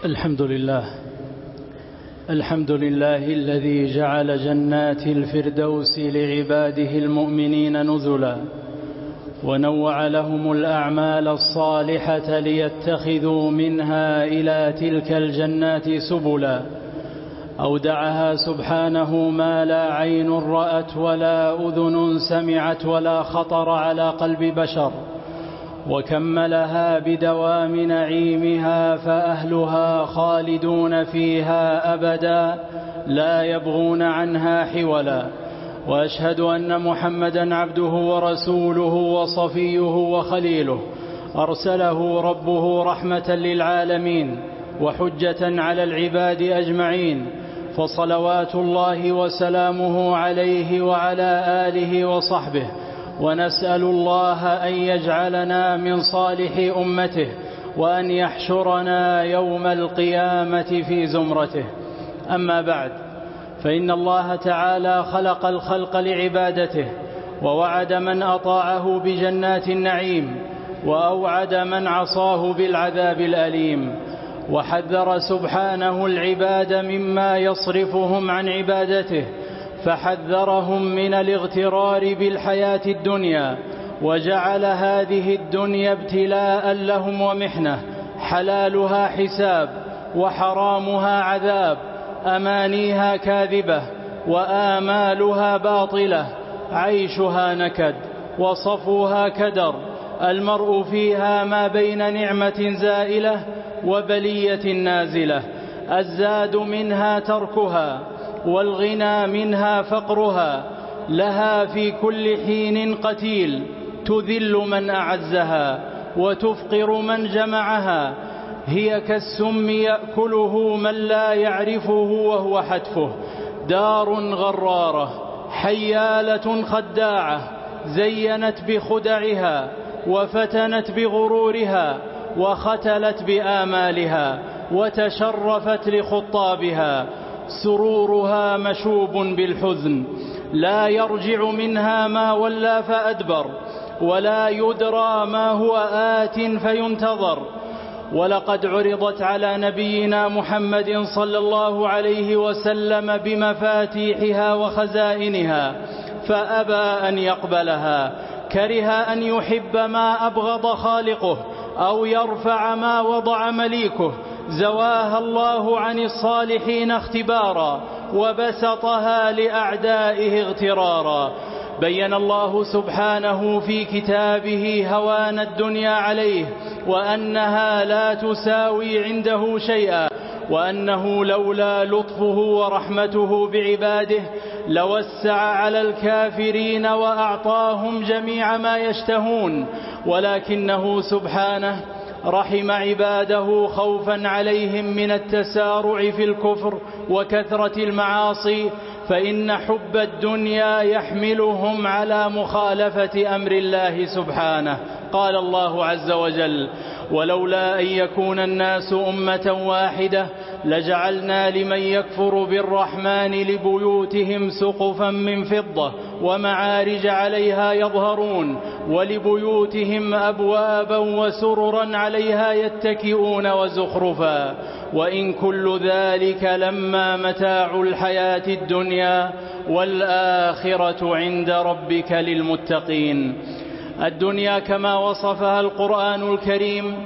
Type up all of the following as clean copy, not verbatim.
الحمد لله الذي جعل جنات الفردوس لعباده المؤمنين نزلا، ونوع لهم الأعمال الصالحة ليتخذوا منها إلى تلك الجنات سبلا. أودعها سبحانه ما لا عين رأت ولا أذن سمعت ولا خطر على قلب بشر، وكملها بدوام نعيمها، فأهلها خالدون فيها أبدا لا يبغون عنها حولا. وأشهد أن محمدا عبده ورسوله وصفيه وخليله، أرسله ربه رحمة للعالمين وحجة على العباد أجمعين، فصلوات الله وسلامه عليه وعلى آله وصحبه. ونسأل الله أن يجعلنا من صالح أمته، وأن يحشرنا يوم القيامة في زمرته. أما بعد، فإن الله تعالى خلق الخلق لعبادته، ووعد من أطاعه بجنات النعيم، وأوعد من عصاه بالعذاب الأليم. وحذر سبحانه العباد مما يصرفهم عن عبادته، فحذرهم من الاغترار بالحياة الدنيا، وجعل هذه الدنيا ابتلاء لهم ومحنة، حلالها حساب وحرامها عذاب، أمانيها كاذبة وآمالها باطلة، عيشها نكد وصفوها كدر، المرء فيها ما بين نعمة زائلة وبلية نازلة، الزاد منها تركها والغنى منها فقرها، لها في كل حين قتيل، تذل من أعزها وتفقر من جمعها، هي كالسم يأكله من لا يعرفه وهو حتفه، دار غرارة حيالة خداعة، زينت بخدعها وفتنت بغرورها، وختلت بآمالها وتشرفت لخطابها، سرورها مشوب بالحزن، لا يرجع منها ما ولى فأدبر، ولا يدرى ما هو آت فينتظر. ولقد عرضت على نبينا محمد صلى الله عليه وسلم بمفاتيحها وخزائنها، فأبى أن يقبلها، كره أن يحب ما أبغض خالقه، أو يرفع ما وضع مليكه، زواها الله عن الصالحين اختبارا، وبسطها لأعدائه اغترارا. بين الله سبحانه في كتابه هوان الدنيا عليه، وأنها لا تساوي عنده شيئا، وأنه لولا لطفه ورحمته بعباده لوسع على الكافرين وأعطاهم جميع ما يشتهون، ولكنه سبحانه رحم عباده خوفا عليهم من التسارع في الكفر وكثرة المعاصي، فإن حب الدنيا يحملهم على مخالفة أمر الله سبحانه. قال الله عز وجل: ولولا أن يكون الناس أمة واحدة لجعلنا لمن يكفر بالرحمن لبيوتهم سقفا من فضة ومعارج عليها يظهرون، ولبيوتهم أبوابا وسررا عليها يتكئون وزخرفا، وإن كل ذلك لما متاع الحياة الدنيا، والآخرة عند ربك للمتقين. الدنيا كما وصفها القرآن الكريم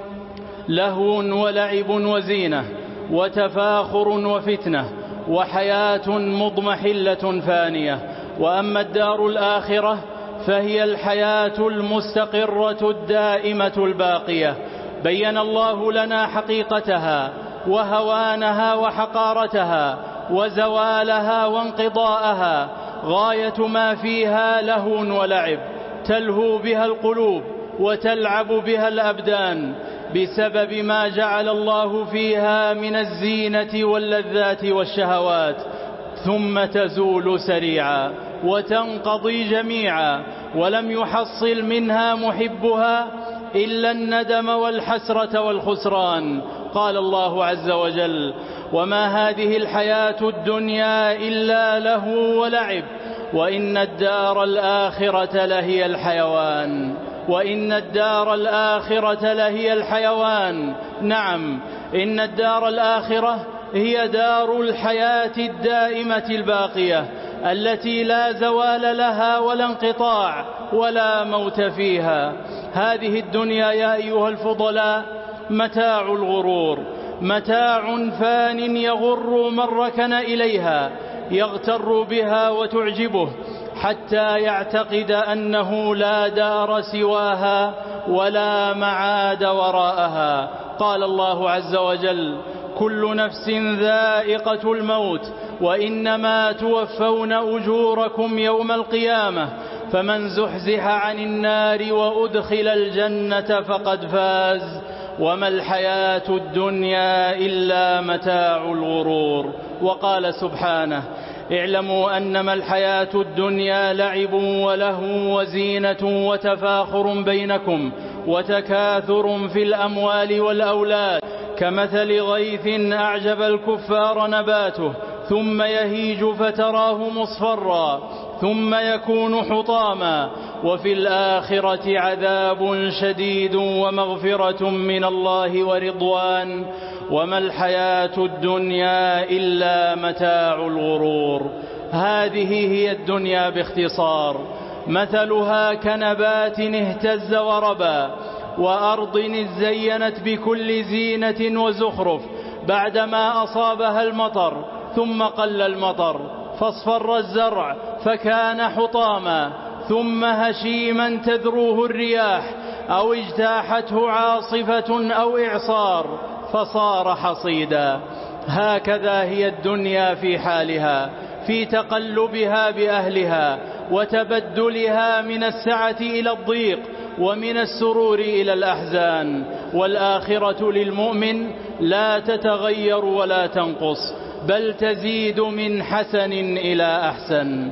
لهو ولعب وزينة وتفاخر وفتنة وحياة مضمحلة فانية. وأما الدار الآخرة فهي الحياة المستقرة الدائمة الباقية. بين الله لنا حقيقتها وهوانها وحقارتها وزوالها وانقضاءها، غاية ما فيها لهو ولعب، تلهو بها القلوب وتلعب بها الأبدان بسبب ما جعل الله فيها من الزينة واللذات والشهوات، ثم تزول سريعا وتنقضي جميعا، ولم يحصل منها محبها إلا الندم والحسرة والخسران. قال الله عز وجل: وما هذه الحياة الدنيا إلا لهو ولعب، وإن الدار الآخرة لهي الحيوان. وإن الدار الآخرة لهي الحيوان. نعم، إن الدار الآخرة هي دار الحياة الدائمة الباقية التي لا زوال لها ولا انقطاع ولا موت فيها. هذه الدنيا يا أيها الفضلاء متاع الغرور، متاع فان يغر من ركن إليها، يغتر بها وتعجبه حتى يعتقد أنه لا دار سواها ولا معاد وراءها. قال الله عز وجل: كل نفس ذائقة الموت وإنما توفون أجوركم يوم القيامة فمن زحزح عن النار وأدخل الجنة فقد فاز وما الحياة الدنيا إلا متاع الغرور. وقال سبحانه: اعلموا أنما الحياة الدنيا لعب ولهو وزينة وتفاخر بينكم وتكاثر في الأموال والأولاد كمثل غيث أعجب الكفار نباته ثم يهيج فتراه مصفرا ثم يكون حطاما وفي الآخرة عذاب شديد ومغفرة من الله ورضوان وما الحياة الدنيا إلا متاع الغرور. هذه هي الدنيا باختصار، مثلها كنبات اهتز وربى وأرض ازينت بكل زينة وزخرف بعدما أصابها المطر ثم قل المطر فاصفر الزرع فكان حطاما ثم هشيما تذروه الرياح أو اجتاحته عاصفة أو إعصار فصار حصيدا. هكذا هي الدنيا في حالها، في تقلبها بأهلها وتبدلها من السعة إلى الضيق ومن السرور إلى الأحزان. والآخرة للمؤمن لا تتغير ولا تنقص بل تزيد من حسن إلى أحسن.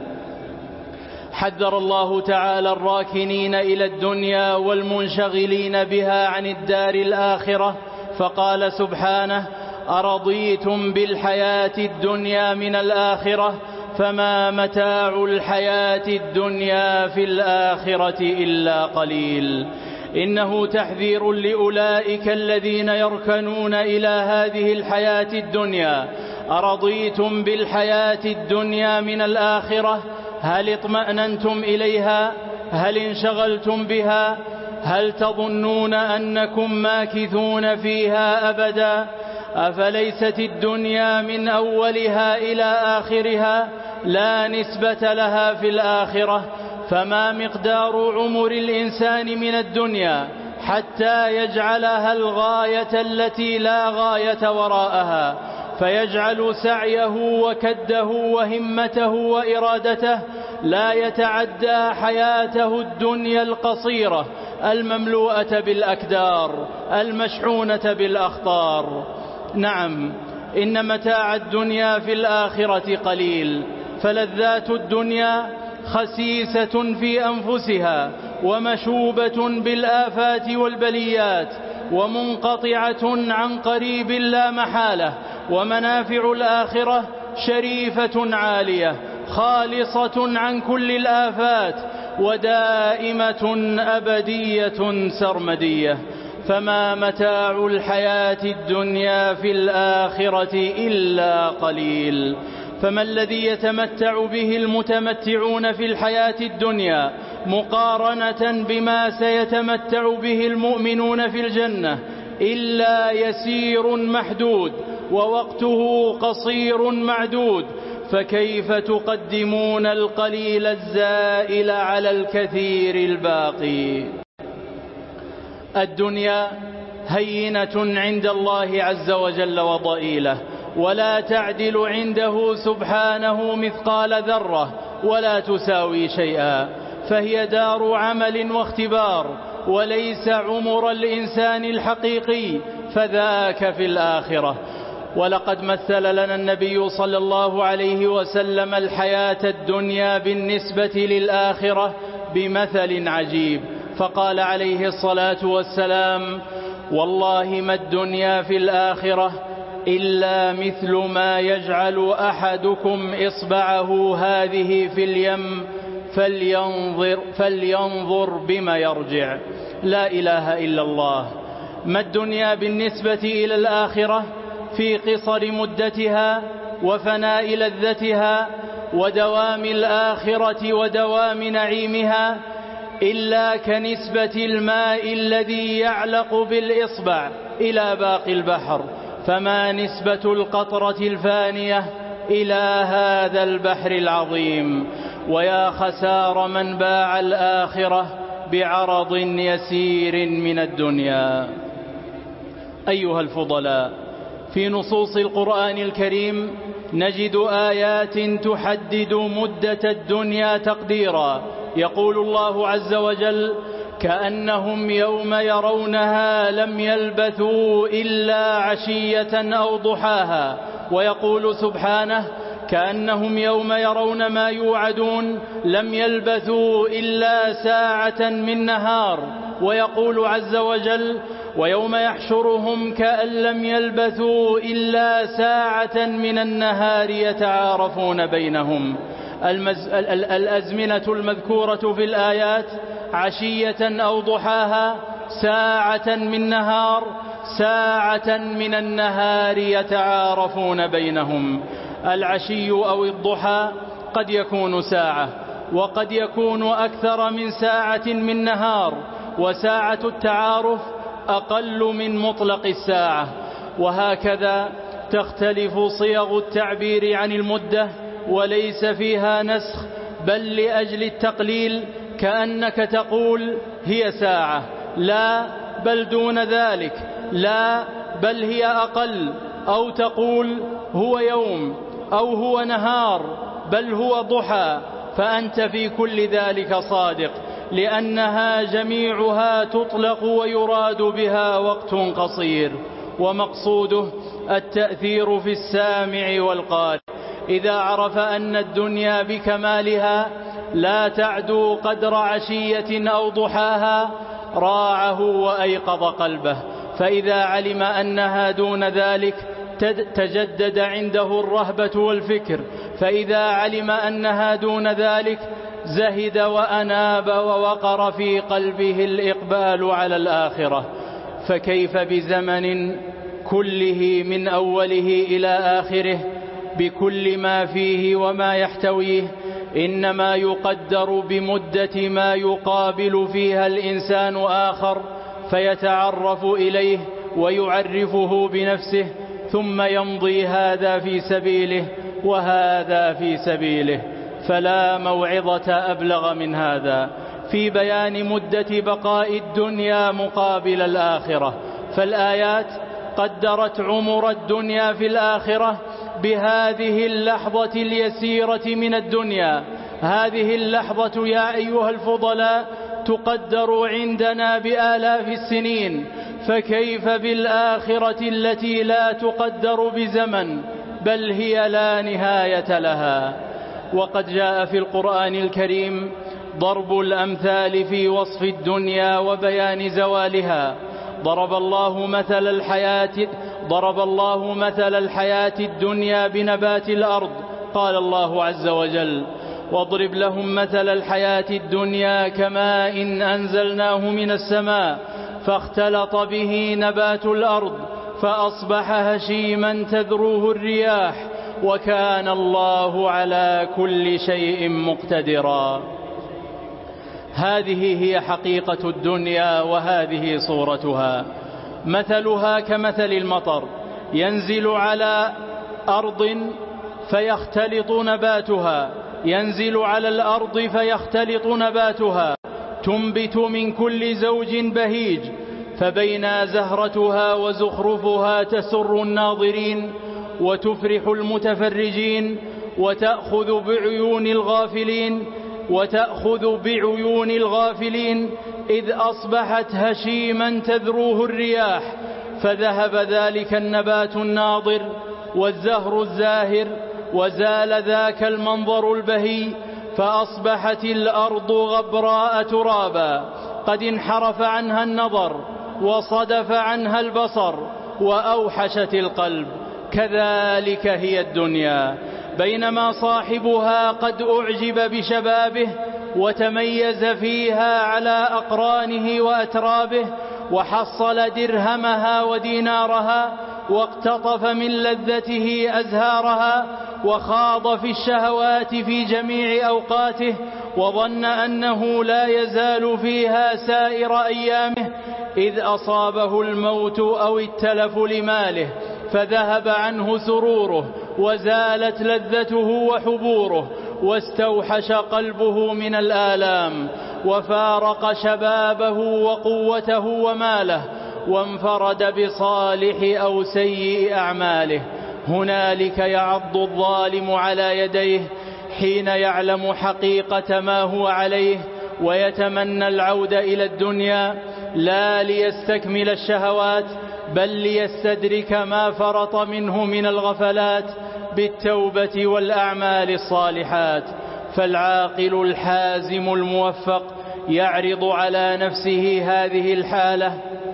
حذر الله تعالى الراكنين إلى الدنيا والمنشغلين بها عن الدار الآخرة فقال سبحانه: أرضيتم بالحياة الدنيا من الآخرة فما متاع الحياة الدنيا في الآخرة إلا قليل. إنه تحذير لأولئك الذين يركنون إلى هذه الحياة الدنيا. أرضيتم بالحياة الدنيا من الآخرة؟ هل اطمأننتم إليها؟ هل انشغلتم بها؟ هل تظنون أنكم ماكثون فيها أبدا؟ أفليست الدنيا من أولها إلى آخرها لا نسبة لها في الآخرة؟ فما مقدار عمر الإنسان من الدنيا حتى يجعلها الغاية التي لا غاية وراءها، فيجعل سعيه وكده وهمته وإرادته لا يتعدى حياته الدنيا القصيرة المملوءة بالأكدار المشحونة بالأخطار. نعم، إن متاع الدنيا في الآخرة قليل، فلذات الدنيا خسيسة في أنفسها ومشوبة بالآفات والبليات ومنقطعة عن قريب لا محالة، ومنافع الآخرة شريفة عالية خالصة عن كل الآفات ودائمة أبدية سرمدية. فما متاع الحياة الدنيا في الآخرة إلا قليل. فما الذي يتمتع به المتمتعون في الحياة الدنيا مقارنة بما سيتمتع به المؤمنون في الجنة إلا يسير محدود ووقته قصير معدود، فكيف تقدمون القليل الزائل على الكثير الباقي؟ الدنيا هينة عند الله عز وجل وضئيلة، ولا تعدل عنده سبحانه مثقال ذرة ولا تساوي شيئا، فهي دار عمل واختبار وليس عمر الإنسان الحقيقي، فذاك في الآخرة. ولقد مثل لنا النبي صلى الله عليه وسلم الحياة الدنيا بالنسبة للآخرة بمثل عجيب، فقال عليه الصلاة والسلام: والله ما الدنيا في الآخرة إلا مثل ما يجعل أحدكم إصبعه هذه في اليم فلينظر بما يرجع. لا إله إلا الله. ما الدنيا بالنسبة إلى الآخرة في قصر مدتها وفناء لذتها ودوام الآخرة ودوام نعيمها إلا كنسبة الماء الذي يعلق بالإصبع إلى باقي البحر، فما نسبة القطرة الفانية إلى هذا البحر العظيم. ويا خسار من باع الآخرة بعرض يسير من الدنيا. أيها الفضلاء، في نصوص القرآن الكريم نجد آيات تحدد مدة الدنيا تقديرا. يقول الله عز وجل: كأنهم يوم يرونها لم يلبثوا إلا عشية أو ضحاها. ويقول سبحانه: كأنهم يوم يرون ما يوعدون لم يلبثوا إلا ساعة من نهار. ويقول عز وجل: ويوم يحشرهم كأن لم يلبثوا إلا ساعة من النهار يتعارفون بينهم. الأزمنة المذكورة في الآيات عشية أو ضحاها، ساعة من نهار، ساعة من النهار يتعارفون بينهم. العشي أو الضحى قد يكون ساعة، وقد يكون أكثر من ساعة من نهار، وساعة التعارف أقل من مطلق الساعة. وهكذا تختلف صيغ التعبير عن المدة وليس فيها نسخ، بل لأجل التقليل، كأنك تقول هي ساعة، لا بل دون ذلك، لا بل هي أقل، أو تقول هو يوم أو هو نهار بل هو ضحى، فأنت في كل ذلك صادق، لأنها جميعها تطلق ويراد بها وقت قصير. ومقصوده التأثير في السامع والقارئ. إذا عرف أن الدنيا بكمالها لا تعدو قدر عشية أو ضحاها راعه وأيقظ قلبه، فإذا علم أنها دون ذلك تجدد عنده الرهبة والفكر، فإذا علم أنها دون ذلك زهد وأناب ووقر في قلبه الإقبال على الآخرة. فكيف بزمن كله من أوله إلى آخره بكل ما فيه وما يحتويه إنما يقدر بمدة ما يقابل فيها الإنسان آخر فيتعرف إليه ويعرفه بنفسه، ثم يمضي هذا في سبيله وهذا في سبيله. فلا موعظة أبلغ من هذا في بيان مدة بقاء الدنيا مقابل الآخرة. فالآيات قدرت عمر الدنيا في الآخرة بهذه اللحظة اليسيرة من الدنيا. هذه اللحظة يا أيها الفضلاء تقدر عندنا بآلاف السنين، فكيف بالآخرة التي لا تقدر بزمن بل هي لا نهاية لها. وقد جاء في القرآن الكريم ضرب الأمثال في وصف الدنيا وبيان زوالها. ضرب الله مثل الحياة الدنيا بنبات الأرض. قال الله عز وجل: واضرب لهم مثل الحياة الدنيا كماء أنزلناه من السماء فاختلط به نبات الأرض فأصبح هشيما تذروه الرياح وكان الله على كل شيء مقتدرا. هذه هي حقيقة الدنيا وهذه صورتها. مثلها كمثل المطر ينزل على أرض فيختلط نباتها، ينزل على الأرض فيختلط نباتها، تنبت من كل زوج بهيج، فبين زهرتها وزخرفها تسر الناظرين وتفرح المتفرجين وتأخذ بعيون الغافلين إذ أصبحت هشيما تذروه الرياح، فذهب ذلك النبات الناضر والزهر الزاهر وزال ذاك المنظر البهي، فأصبحت الأرض غبراء ترابا قد انحرف عنها النظر وصدف عنها البصر وأوحشت القلب. كذلك هي الدنيا، بينما صاحبها قد أعجب بشبابه وتميز فيها على أقرانه وأترابه، وحصل درهمها ودينارها، واقتطف من لذته أزهارها، وخاض في الشهوات في جميع أوقاته، وظن أنه لا يزال فيها سائر أيامه، إذ أصابه الموت أو التلف لماله، فذهب عنه سروره، وزالت لذته وحبوره، واستوحش قلبه من الآلام، وفارق شبابه وقوته وماله، وانفرد بصالح أو سيء أعماله. هنالك يعض الظالم على يديه حين يعلم حقيقة ما هو عليه، ويتمنى العودة إلى الدنيا، لا ليستكمل الشهوات، بل ليستدرك ما فرط منه من الغفلات بالتوبة والأعمال الصالحات. فالعاقل الحازم الموفق يعرض على نفسه هذه الحالة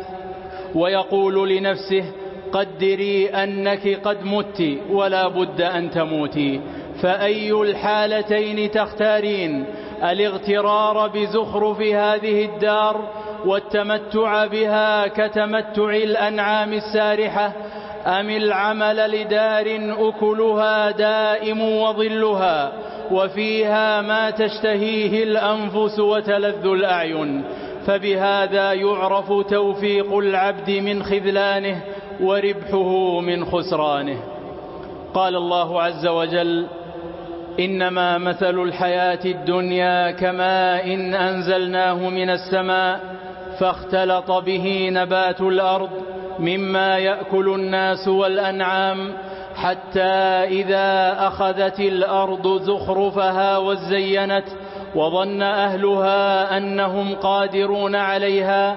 ويقول لنفسه: قدري أنك قد مت ولا بد أن تموتي، فأي الحالتين تختارين؟ الاغترار بزخرف هذه الدار والتمتع بها كتمتع الأنعام السارحة، أم العمل لدار أكلها دائم وظلها، وفيها ما تشتهيه الأنفس وتلذ الأعين؟ فبهذا يعرف توفيق العبد من خذلانه وربحه من خسرانه. قال الله عز وجل: إنما مثل الحياة الدنيا كماء أنزلناه من السماء فاختلط به نبات الأرض مما يأكل الناس والأنعام، حتى إذا أخذت الأرض زخرفها وزينت وظن أهلها أنهم قادرون عليها،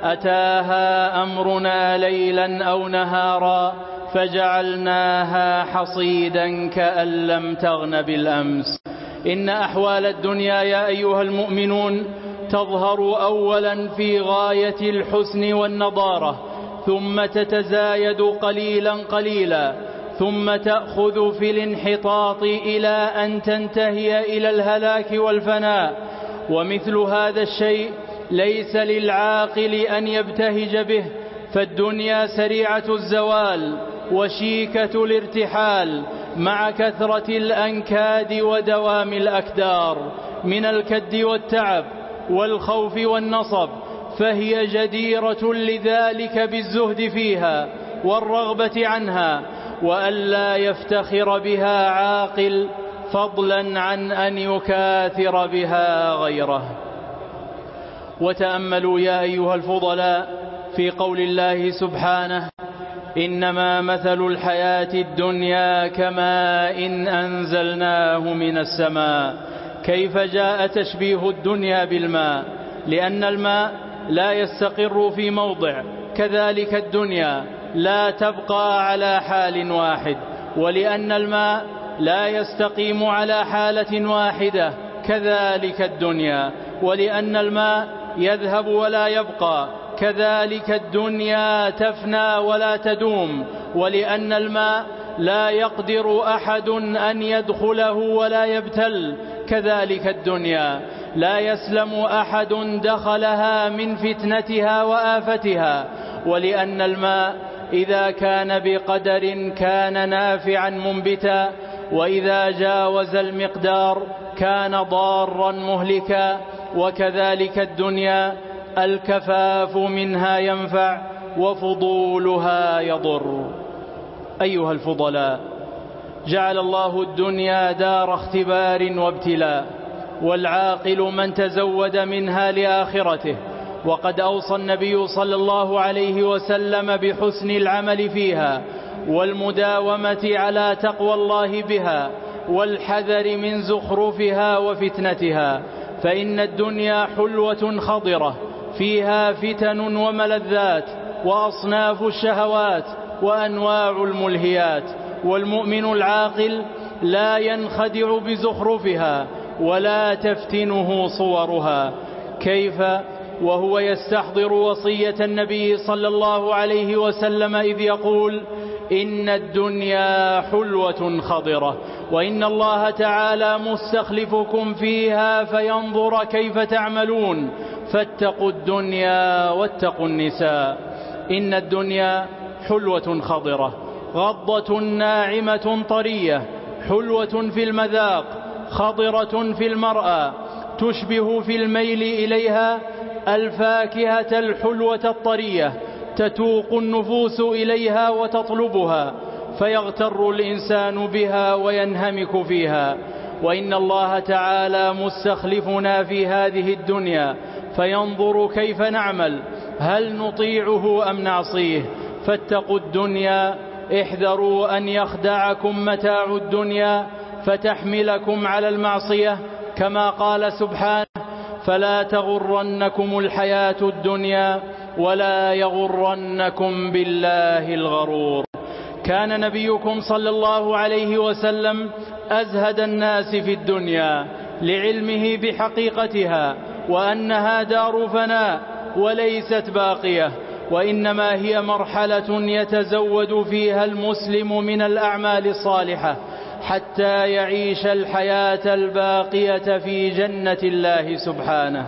أتاها أمرنا ليلا أو نهارا فجعلناها حصيدا كأن لم تغن بالأمس. إن أحوال الدنيا يا أيها المؤمنون تظهر أولا في غاية الحسن والنضارة، ثم تتزايد قليلا قليلا، ثم تأخذ في الانحطاط إلى أن تنتهي إلى الهلاك والفناء. ومثل هذا الشيء ليس للعاقل أن يبتهج به، فالدنيا سريعة الزوال وشيكة الارتحال، مع كثرة الأنكاد ودوام الأكدار من الكد والتعب والخوف والنصب، فهي جديرة لذلك بالزهد فيها والرغبة عنها، وألا يفتخر بها عاقل، فضلا عن أن يكاثر بها غيره. وتأملوا يا أيها الفضلاء في قول الله سبحانه: إنما مثل الحياة الدنيا كماء أنزلناه من السماء. كيف جاء تشبيه الدنيا بالماء؟ لأن الماء لا يستقر في موضع، كذلك الدنيا لا تبقى على حال واحد، ولأن الماء لا يستقيم على حالة واحدة، كذلك الدنيا، ولأن الماء يذهب ولا يبقى، كذلك الدنيا تفنى ولا تدوم، ولأن الماء لا يقدر أحد أن يدخله ولا يبتل، كذلك الدنيا لا يسلم أحد دخلها من فتنتها وآفتها، ولأن الماء إذا كان بقدر كان نافعا منبتا، وإذا جاوز المقدار كان ضارا مهلكا، وكذلك الدنيا الكفاف منها ينفع وفضولها يضر. أيها الفضلاء، جعل الله الدنيا دار اختبار وابتلاء، والعاقل من تزود منها لآخرته، وقد أوصى النبي صلى الله عليه وسلم بحسن العمل فيها والمداومة على تقوى الله بها والحذر من زخرفها وفتنتها، فإن الدنيا حلوة خضرة فيها فتن وملذات وأصناف الشهوات وأنواع الملهيات، والمؤمن العاقل لا ينخدع بزخرفها ولا تفتنه صورها. كيف وهو يستحضر وصية النبي صلى الله عليه وسلم إذ يقول: إن الدنيا حلوة خضرة، وإن الله تعالى مستخلفكم فيها فينظر كيف تعملون، فاتقوا الدنيا واتقوا النساء. إن الدنيا حلوة خضرة، غضة ناعمة طرية، حلوة في المذاق، خضرة في المرأى، تشبه في الميل إليها الفاكهة الحلوة الطرية، تتوق النفوس إليها وتطلبها، فيغتر الإنسان بها وينهمك فيها. وإن الله تعالى مستخلفنا في هذه الدنيا فينظر كيف نعمل، هل نطيعه أم نعصيه. فاتقوا الدنيا، احذروا أن يخدعكم متاع الدنيا فتحملكم على المعصية، كما قال سبحانه: فلا تغرنكم الحياة الدنيا ولا يغرنكم بالله الغرور. كان نبيكم صلى الله عليه وسلم أزهد الناس في الدنيا لعلمه بحقيقتها، وأنها دار فناء وليست باقية، وإنما هي مرحلة يتزود فيها المسلم من الأعمال الصالحة حتى يعيش الحياة الباقية في جنة الله سبحانه.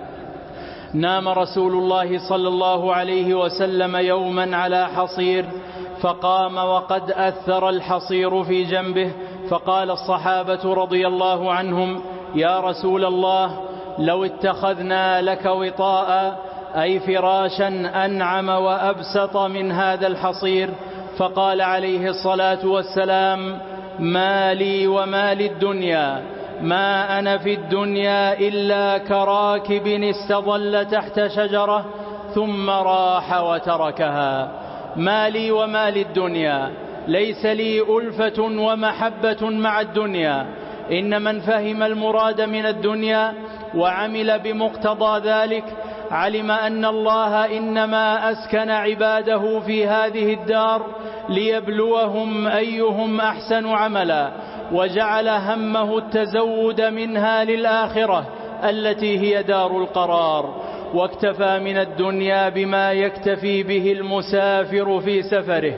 نام رسول الله صلى الله عليه وسلم يوما على حصير، فقام وقد أثر الحصير في جنبه، فقال الصحابة رضي الله عنهم: يا رسول الله، لو اتخذنا لك وطاء، أي فراشا أنعم وأبسط من هذا الحصير. فقال عليه الصلاة والسلام: ما لي وما للدنيا، ما أنا في الدنيا إلا كراكب استظل تحت شجرة ثم راح وتركها. ما لي وما للدنيا، ليس لي ألفة ومحبة مع الدنيا. إن من فهم المراد من الدنيا وعمل بمقتضى ذلك علم أن الله إنما أسكن عباده في هذه الدار ليبلوهم أيهم أحسن عملا، وجعل همه التزود منها للآخرة التي هي دار القرار، واكتفى من الدنيا بما يكتفي به المسافر في سفره،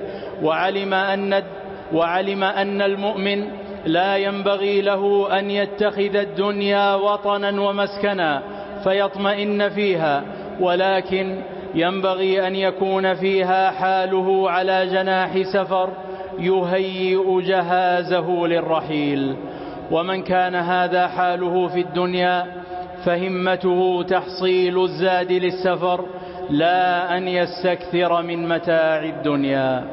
وعلم أن المؤمن لا ينبغي له أن يتخذ الدنيا وطنا ومسكنا فيطمئن فيها، ولكن ينبغي أن يكون فيها حاله على جناح سفر يهيئ جهازه للرحيل. ومن كان هذا حاله في الدنيا فهمته تحصيل الزاد للسفر، لا أن يستكثر من متاع الدنيا.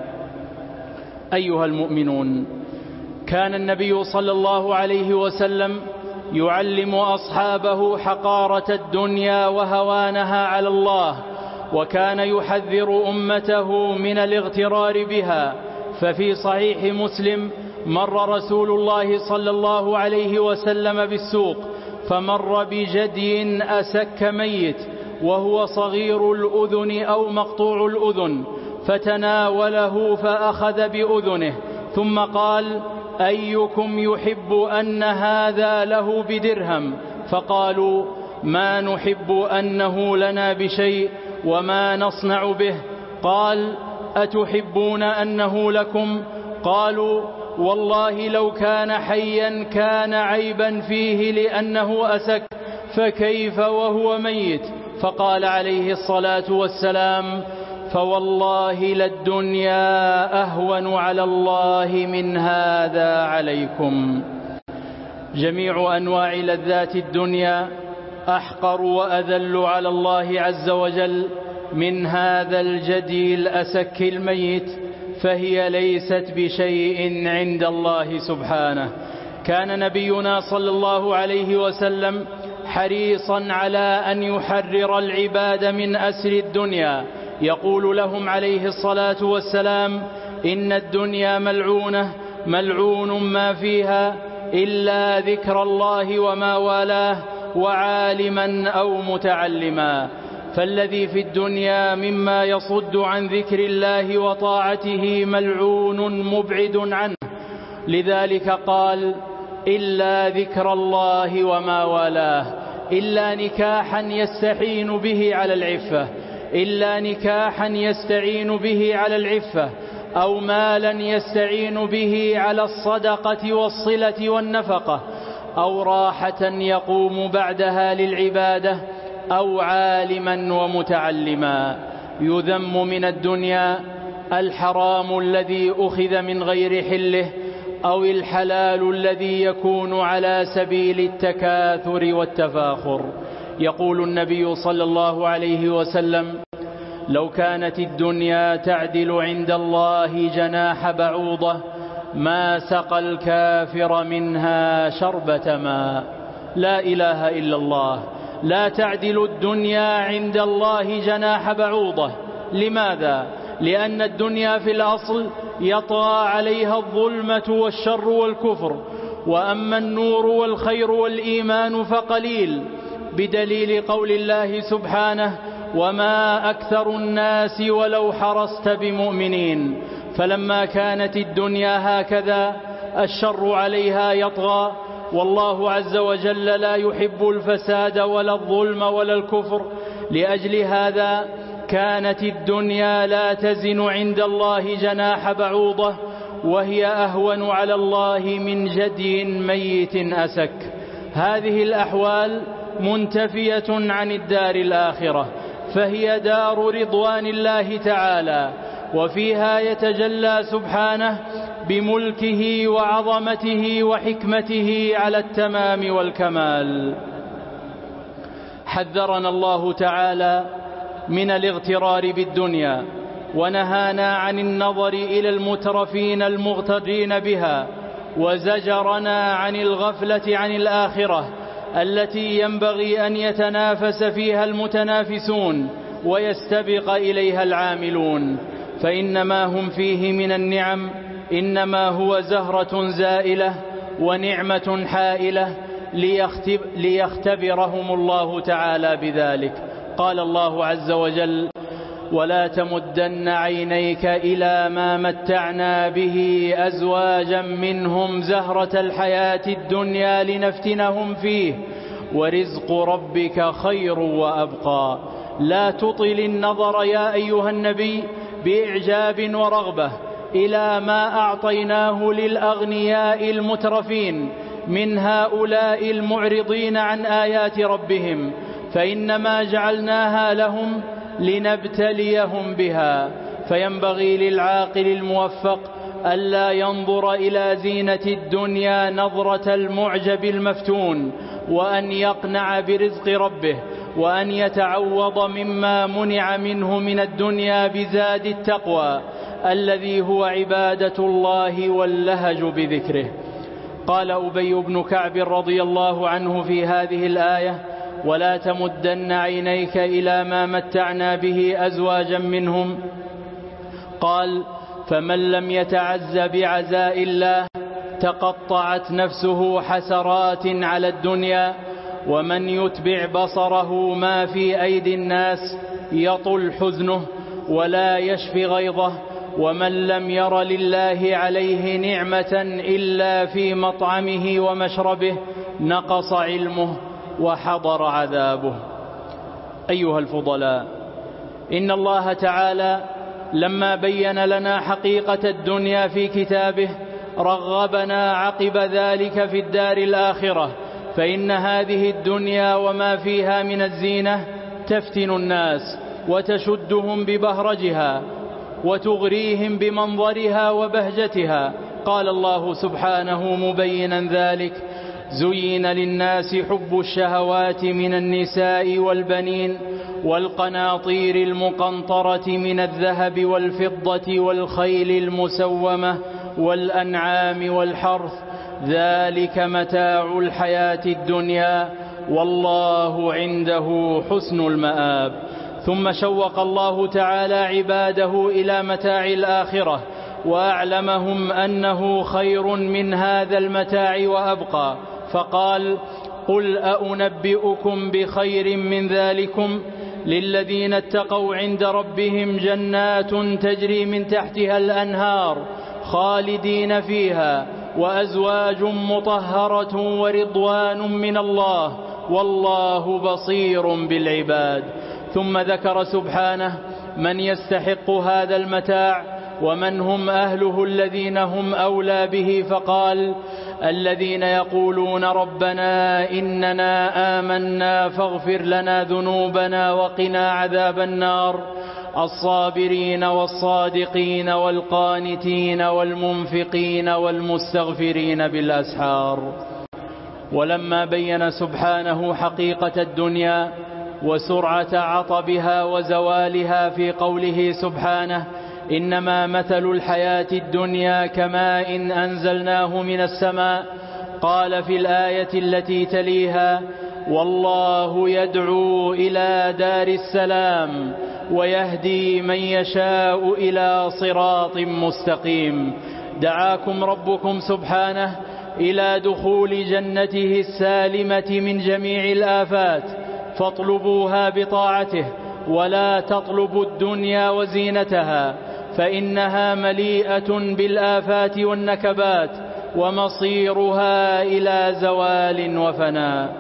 أيها المؤمنون، كان النبي صلى الله عليه وسلم يعلم أصحابه حقارة الدنيا وهوانها على الله، وكان يحذر أمته من الاغترار بها. ففي صحيح مسلم: مر رسول الله صلى الله عليه وسلم بالسوق، فمر بجدي أسك ميت وهو صغير الأذن أو مقطوع الأذن، فتناوله فأخذ بأذنه، ثم قال: أيكم يحب أن هذا له بدرهم؟ فقالوا: ما نحب أنه لنا بشيء وما نصنع به. قال: أتحبون أنه لكم؟ قالوا: والله لو كان حيا كان عيبا فيه لأنه أسك، فكيف وهو ميت؟ فقال عليه الصلاة والسلام: فوالله للدنيا أهون على الله من هذا عليكم. جميع أنواع لذات الدنيا أحقر وأذل على الله عز وجل من هذا الجدي الأسك الميت، فهي ليست بشيء عند الله سبحانه. كان نبينا صلى الله عليه وسلم حريصا على أن يحرر العباد من أسر الدنيا، يقول لهم عليه الصلاة والسلام: إن الدنيا ملعونة، ملعون ما فيها إلا ذكر الله وما والاه وعالما أو متعلما. فالذي في الدنيا مما يصد عن ذكر الله وطاعته ملعون مبعد عنه. لذلك قال: إلا ذكر الله وما والاه، إلا نكاحا يستعين به على العفة، إلا نكاحا يستعين به على العفة، أو مالا يستعين به على الصدقة والصلة والنفقة، أو راحة يقوم بعدها للعبادة، أو عالما ومتعلما. يذم من الدنيا الحرام الذي أخذ من غير حله، أو الحلال الذي يكون على سبيل التكاثر والتفاخر. يقول النبي صلى الله عليه وسلم: لو كانت الدنيا تعدل عند الله جناح بعوضة ما سقى الكافر منها شربة ماء. لا إله إلا الله. لا تعدل الدنيا عند الله جناح بعوضة. لماذا؟ لأن الدنيا في الأصل يطغى عليها الظلمة والشر والكفر، وأما النور والخير والإيمان فقليل، بدليل قول الله سبحانه: وما أكثر الناس ولو حرصت بمؤمنين. فلما كانت الدنيا هكذا الشر عليها يطغى، والله عز وجل لا يحب الفساد ولا الظلم ولا الكفر. لأجل هذا كانت الدنيا لا تزن عند الله جناح بعوضة، وهي أهون على الله من جدي ميت أسك. هذه الأحوال منتفية عن الدار الآخرة، فهي دار رضوان الله تعالى، وفيها يتجلى سبحانه بملكه وعظمته وحكمته على التمام والكمال. حذرنا الله تعالى من الاغترار بالدنيا، ونهانا عن النظر إلى المترفين المغترين بها، وزجرنا عن الغفلة عن الآخرة التي ينبغي أن يتنافس فيها المتنافسون ويستبق إليها العاملون، فإنما هم فيه من النعم إنما هو زهرة زائلة ونعمة حائلة ليختبرهم الله تعالى بذلك. قال الله عز وجل: ولا تمدن عينيك إلى ما متعنا به أزواجا منهم زهرة الحياة الدنيا لنفتنهم فيه ورزق ربك خير وأبقى. لا تطل النظر يا أيها النبي بإعجاب ورغبة إلى ما أعطيناه للأغنياء المترفين من هؤلاء المعرضين عن آيات ربهم، فإنما جعلناها لهم لنبتليهم بها. فينبغي للعاقل الموفق ألا ينظر إلى زينة الدنيا نظرة المعجب المفتون، وأن يقنع برزق ربه، وأن يتعوض مما منع منه من الدنيا بزاد التقوى الذي هو عبادة الله واللهج بذكره. قال أبي بن كعب رضي الله عنه في هذه الآية: ولا تمدن عينيك إلى ما متعنا به أزواجا منهم. قال: فمن لم يتعز بعزاء الله تقطعت نفسه حسرات على الدنيا، ومن يتبع بصره ما في أيدي الناس يطل حزنه ولا يشفي غيظه، ومن لم ير لله عليه نعمة إلا في مطعمه ومشربه نقص علمه وحضر عذابه. أيها الفضلاء، إن الله تعالى لما بين لنا حقيقة الدنيا في كتابه رغبنا عقب ذلك في الدار الآخرة، فإن هذه الدنيا وما فيها من الزينة تفتن الناس وتشدهم ببهرجها وتغريهم بمنظرها وبهجتها. قال الله سبحانه مبينا ذلك: زين للناس حب الشهوات من النساء والبنين والقناطير المقنطرة من الذهب والفضة والخيل المسومة والأنعام والحرث، ذلك متاع الحياة الدنيا والله عنده حسن المآب. ثم شوق الله تعالى عباده إلى متاع الآخرة وأعلمهم أنه خير من هذا المتاع وأبقى، فقال: قل أأنبئكم بخير من ذلكم للذين اتقوا عند ربهم جنات تجري من تحتها الأنهار خالدين فيها وأزواج مطهرة ورضوان من الله والله بصير بالعباد. ثم ذكر سبحانه من يستحق هذا المتاع ومن هم أهله الذين هم أولى به، فقال: الذين يقولون ربنا إننا آمنا فاغفر لنا ذنوبنا وقنا عذاب النار، الصابرين والصادقين والقانتين والمنفقين والمستغفرين بالأسحار. ولما بين سبحانه حقيقة الدنيا وسرعة عطبها وزوالها في قوله سبحانه: إنما مثل الحياة الدنيا كماء أنزلناه من السماء، قال في الآية التي تليها: والله يدعو إلى دار السلام ويهدي من يشاء إلى صراط مستقيم. دعاكم ربكم سبحانه إلى دخول جنته السالمة من جميع الآفات، فاطلبوها بطاعته ولا تطلبوا الدنيا وزينتها، فإنها مليئة بالآفات والنكبات ومصيرها إلى زوال وفناء.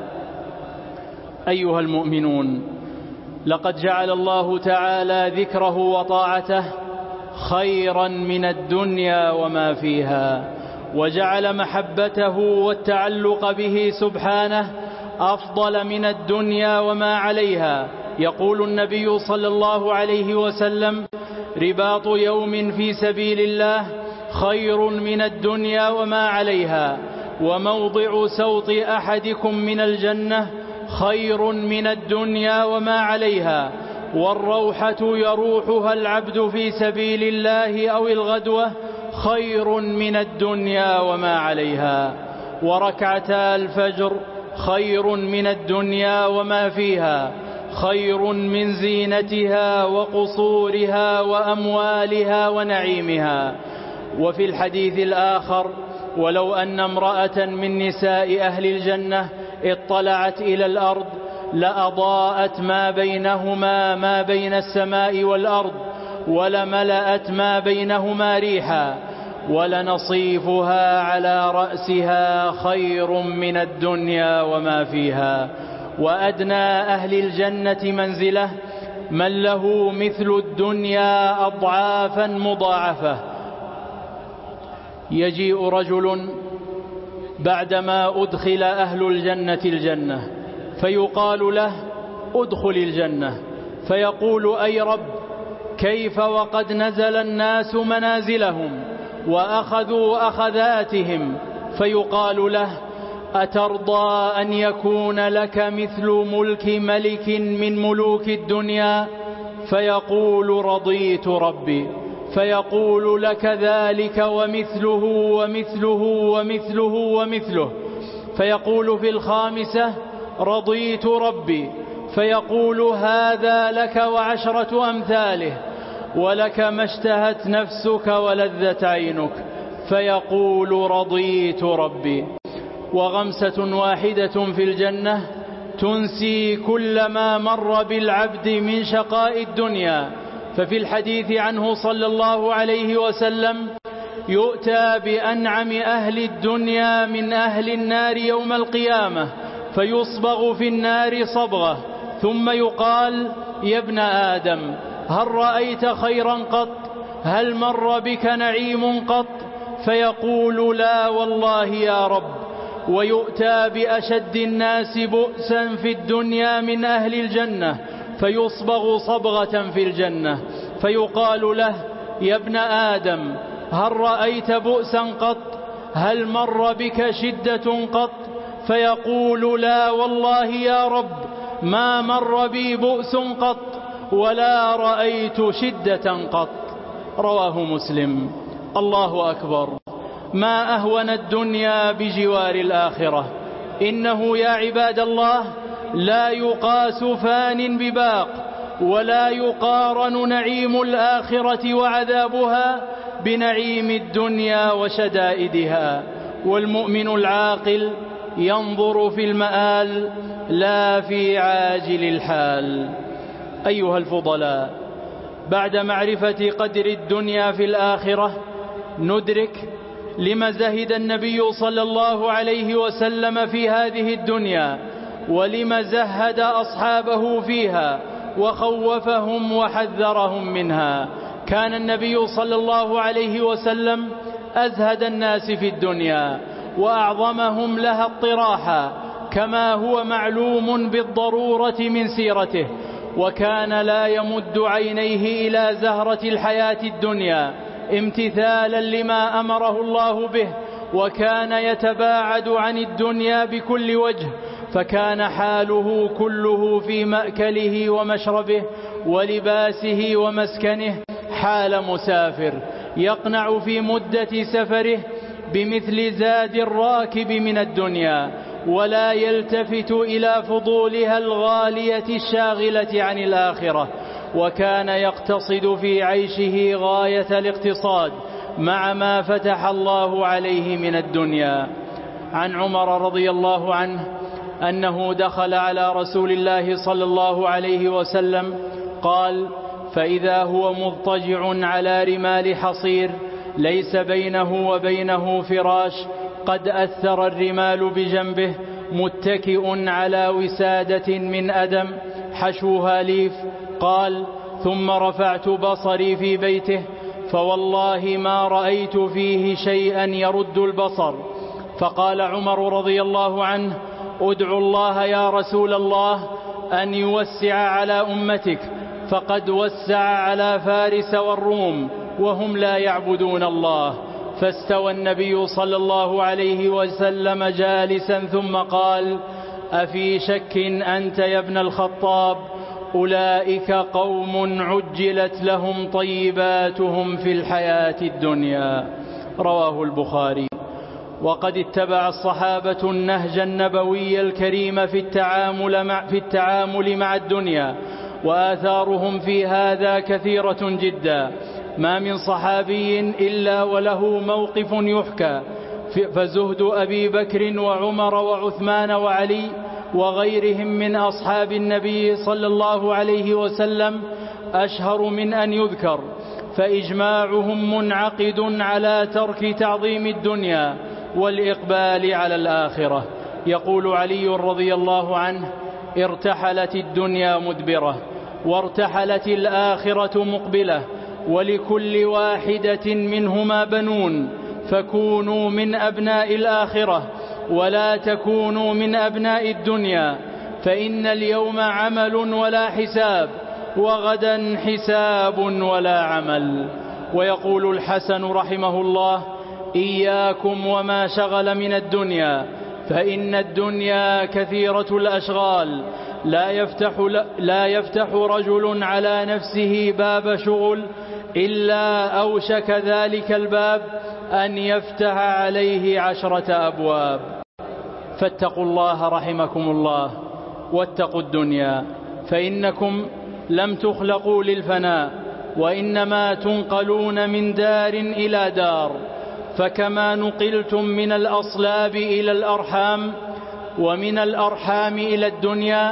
أيها المؤمنون، لقد جعل الله تعالى ذكره وطاعته خيرا من الدنيا وما فيها، وجعل محبته والتعلق به سبحانه أفضل من الدنيا وما عليها. يقول النبي صلى الله عليه وسلم: رباط يوم في سبيل الله خير من الدنيا وما عليها، وموضع سوط أحدكم من الجنة خير من الدنيا وما عليها، والروحة يروحها العبد في سبيل الله أو الغدوة خير من الدنيا وما عليها، وركعتا الفجر خير من الدنيا وما فيها، خير من زينتها وقصورها وأموالها ونعيمها. وفي الحديث الآخر: ولو أن امرأة من نساء أهل الجنة اطلعت إلى الأرض لأضاءت ما بينهما ما بين السماء والأرض، ولملأت ما بينهما ريحا، ولنصيفها على رأسها خير من الدنيا وما فيها. وأدنى أهل الجنة منزلة من له مثل الدنيا أضعافا مضاعفة. يجيء رجل بعدما أدخل أهل الجنة الجنة فيقال له: أدخل الجنة، فيقول: أي رب، كيف وقد نزل الناس منازلهم وأخذوا أخذاتهم؟ فيقال له: أترضى أن يكون لك مثل ملك ملك من ملوك الدنيا؟ فيقول: رضيت ربي. فيقول: لك ذلك ومثله ومثله ومثله ومثله. فيقول في الخامسة: رضيت ربي. فيقول: هذا لك وعشرة أمثاله، ولك ما اشتهت نفسك ولذت عينك. فيقول: رضيت ربي. وغمسة واحدة في الجنة تنسي كل ما مر بالعبد من شقاء الدنيا. ففي الحديث عنه صلى الله عليه وسلم: يؤتى بأنعم أهل الدنيا من أهل النار يوم القيامة، فيصبغ في النار صبغة، ثم يقال: يا ابن آدم، هل رأيت خيرا قط؟ هل مر بك نعيم قط؟ فيقول: لا والله يا رب. ويؤتى بأشد الناس بؤسا في الدنيا من أهل الجنة، فيصبغ صبغة في الجنة، فيقال له: يا ابن آدم، هل رأيت بؤسا قط؟ هل مر بك شدة قط؟ فيقول: لا والله يا رب، ما مر بي بؤس قط ولا رأيت شدة قط. رواه مسلم. الله أكبر. ما أهون الدنيا بجوار الآخرة. إنه يا عباد الله لا يقاس فان بباق، ولا يقارن نعيم الآخرة وعذابها بنعيم الدنيا وشدائدها. والمؤمن العاقل ينظر في المآل لا في عاجل الحال. أيها الفضلاء، بعد معرفة قدر الدنيا في الآخرة ندرك لما زهد النبي صلى الله عليه وسلم في هذه الدنيا، ولما زهد أصحابه فيها وخوفهم وحذرهم منها. كان النبي صلى الله عليه وسلم أزهد الناس في الدنيا وأعظمهم لها اطراحا، كما هو معلوم بالضرورة من سيرته، وكان لا يمد عينيه إلى زهرة الحياة الدنيا امتثالا لما أمره الله به، وكان يتباعد عن الدنيا بكل وجه، فكان حاله كله في مأكله ومشربه ولباسه ومسكنه حال مسافر يقنع في مدة سفره بمثل زاد الراكب من الدنيا، ولا يلتفت إلى فضولها الغالية الشاغلة عن الآخرة، وكان يقتصد في عيشه غاية الاقتصاد مع ما فتح الله عليه من الدنيا. عن عمر رضي الله عنه أنه دخل على رسول الله صلى الله عليه وسلم قال: فإذا هو مضطجع على رمال حصير ليس بينه وبينه فراش، قد أثر الرمال بجنبه، متكئ على وسادة من أدم حشوها ليف. قال: ثم رفعت بصري في بيته فوالله ما رأيت فيه شيئا يرد البصر. فقال عمر رضي الله عنه: ادعو الله يا رسول الله أن يوسع على أمتك، فقد وسع على فارس والروم وهم لا يعبدون الله. فاستوى النبي صلى الله عليه وسلم جالسا ثم قال: أفي شك أنت يا ابن الخطاب؟ أولئك قوم عجلت لهم طيباتهم في الحياة الدنيا. رواه البخاري. وقد اتبع الصحابة النهج النبوي الكريم في التعامل مع الدنيا، وآثارهم في هذا كثيرة جدا، ما من صحابي إلا وله موقف يحكى، فزهد أبي بكر وعمر وعثمان وعلي وغيرهم من أصحاب النبي صلى الله عليه وسلم أشهر من أن يذكر، فإجماعهم منعقد على ترك تعظيم الدنيا والإقبال على الآخرة. يقول علي رضي الله عنه: ارتحلت الدنيا مدبرة وارتحلت الآخرة مقبلة، ولكل واحدة منهما بنون، فكونوا من أبناء الآخرة ولا تكونوا من أبناء الدنيا، فإن اليوم عمل ولا حساب، وغدا حساب ولا عمل. ويقول الحسن رحمه الله: إياكم وما شغل من الدنيا، فإن الدنيا كثيرة الأشغال، لا يفتح رجل على نفسه باب شغل إلا أوشك ذلك الباب أن يفتح عليه 10 أبواب. فاتقوا الله رحمكم الله، واتقوا الدنيا، فإنكم لم تخلقوا للفناء، وإنما تنقلون من دار إلى دار، فكما نقلتم من الأصلاب إلى الأرحام، ومن الأرحام إلى الدنيا،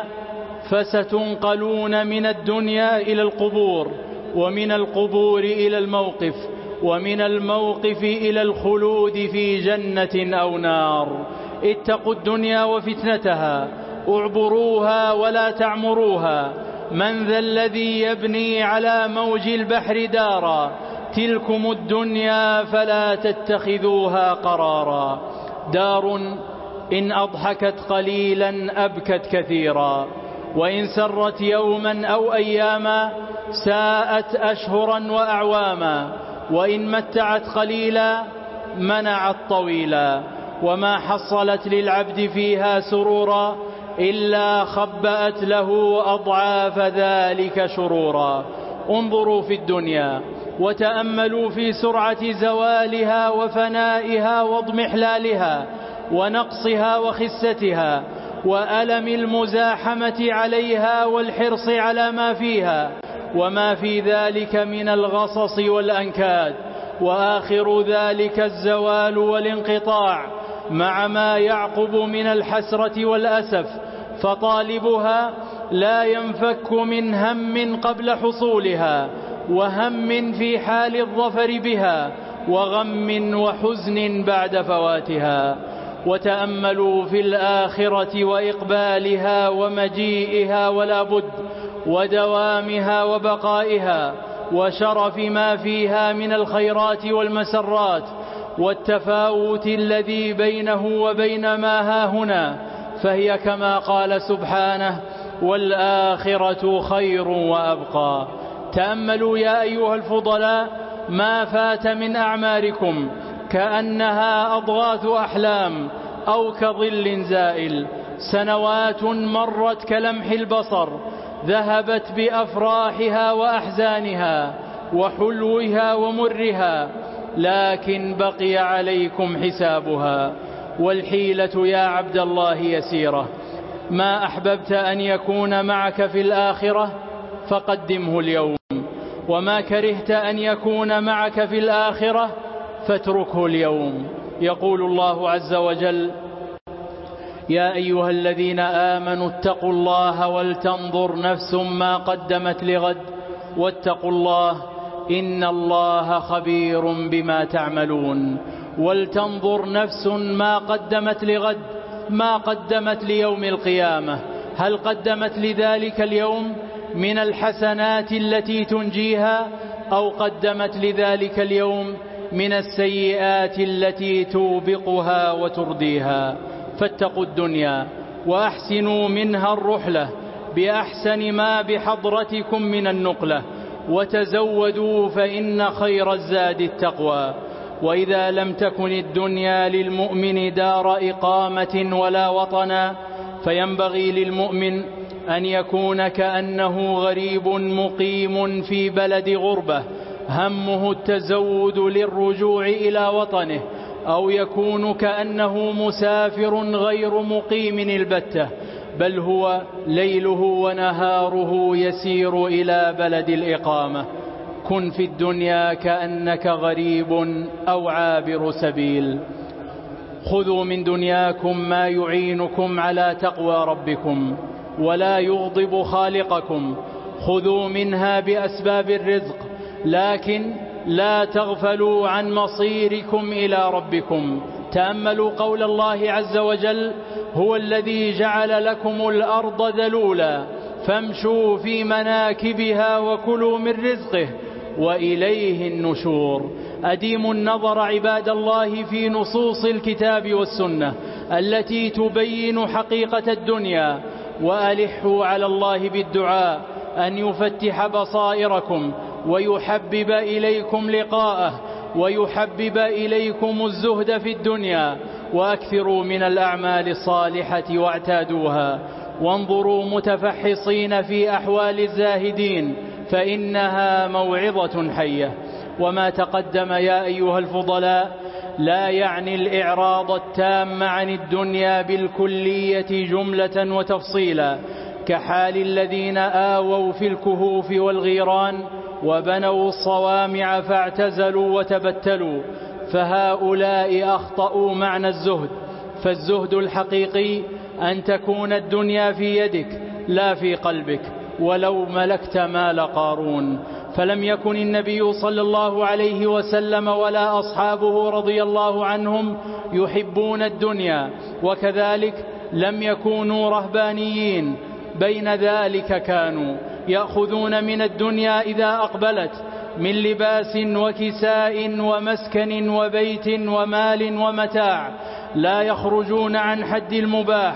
فستنقلون من الدنيا إلى القبور، ومن القبور إلى الموقف، ومن الموقف إلى الخلود في جنة أو نار. اتقوا الدنيا وفتنتها، اعبروها ولا تعمروها. من ذا الذي يبني على موج البحر دارا؟ تلكم الدنيا فلا تتخذوها قرارا. دار إن أضحكت قليلا أبكت كثيرا، وإن سرت يوما أو أياما ساءت أشهرا وأعواما، وإن متعت قليلا منعت طويلا، وما حصلت للعبد فيها سرورا إلا خبأت له أضعاف ذلك شرورا. انظروا في الدنيا وتأملوا في سرعة زوالها وفنائها واضمحلالها ونقصها وخستها، وألم المزاحمة عليها والحرص على ما فيها، وما في ذلك من الغصص والأنكاد، وآخر ذلك الزوال والانقطاع، مع ما يعقب من الحسرة والأسف. فطالبها لا ينفك من هم قبل حصولها، وهم في حال الظفر بها، وغم وحزن بعد فواتها. وتأملوا في الآخرة وإقبالها ومجيئها ولا بد، ودوامها وبقائها، وشرف ما فيها من الخيرات والمسرات والتفاوت الذي بينه وبين ما هاهنا، فهي كما قال سبحانه: والآخرة خير وأبقى. تأملوا يا أيها الفضلاء ما فات من أعماركم كأنها أضغاث أحلام أو كظل زائل، سنوات مرت كلمح البصر، ذهبت بأفراحها وأحزانها وحلوها ومرها، لكن بقي عليكم حسابها. والحيلة يا عبد الله يسيرة، ما أحببت أن يكون معك في الآخرة فقدمه اليوم، وما كرهت أن يكون معك في الآخرة فاتركه اليوم. يقول الله عز وجل: يا أيها الذين آمنوا اتقوا الله ولتنظر نفس ما قدمت لغد واتقوا الله إن الله خبير بما تعملون. ولتنظر نفس ما قدمت لغد، ما قدمت ليوم القيامة، هل قدمت لذلك اليوم من الحسنات التي تنجيها، أو قدمت لذلك اليوم من السيئات التي توبقها وترديها؟ فاتقوا الدنيا وأحسنوا منها الرحلة بأحسن ما بحضرتكم من النقلة، وتزودوا فإن خير الزاد التقوى. وإذا لم تكن الدنيا للمؤمن دار إقامة ولا وطنا، فينبغي للمؤمن أن يكون كأنه غريب مقيم في بلد غربة، همه التزود للرجوع إلى وطنه، أو يكون كأنه مسافر غير مقيم البتة، بل هو ليله ونهاره يسير إلى بلد الإقامة. كن في الدنيا كأنك غريب أو عابر سبيل. خذوا من دنياكم ما يعينكم على تقوى ربكم ولا يغضب خالقكم، خذوا منها بأسباب الرزق، لكن لا تغفلوا عن مصيركم إلى ربكم. تأملوا قول الله عز وجل: هو الذي جعل لكم الأرض ذلولا فامشوا في مناكبها وكلوا من رزقه وإليه النشور. أديموا النظر عباد الله في نصوص الكتاب والسنة التي تبين حقيقة الدنيا، وألحوا على الله بالدعاء أن يفتح بصائركم ويحبب إليكم لقاءه ويحبب إليكم الزهد في الدنيا، وأكثروا من الأعمال الصالحة واعتادوها، وانظروا متفحصين في أحوال الزاهدين فإنها موعظة حية. وما تقدم يا أيها الفضلاء لا يعني الإعراض التام عن الدنيا بالكلية جملة وتفصيلا، كحال الذين آووا في الكهوف والغيران وبنوا الصوامع فاعتزلوا وتبتلوا، فهؤلاء أخطأوا معنى الزهد. فالزهد الحقيقي أن تكون الدنيا في يدك لا في قلبك، ولو ملكت مال قارون. فلم يكن النبي صلى الله عليه وسلم ولا أصحابه رضي الله عنهم يحبون الدنيا، وكذلك لم يكونوا رهبانيين، بين ذلك كانوا يأخذون من الدنيا إذا أقبلت من لباس وكساء ومسكن وبيت ومال ومتاع، لا يخرجون عن حد المباح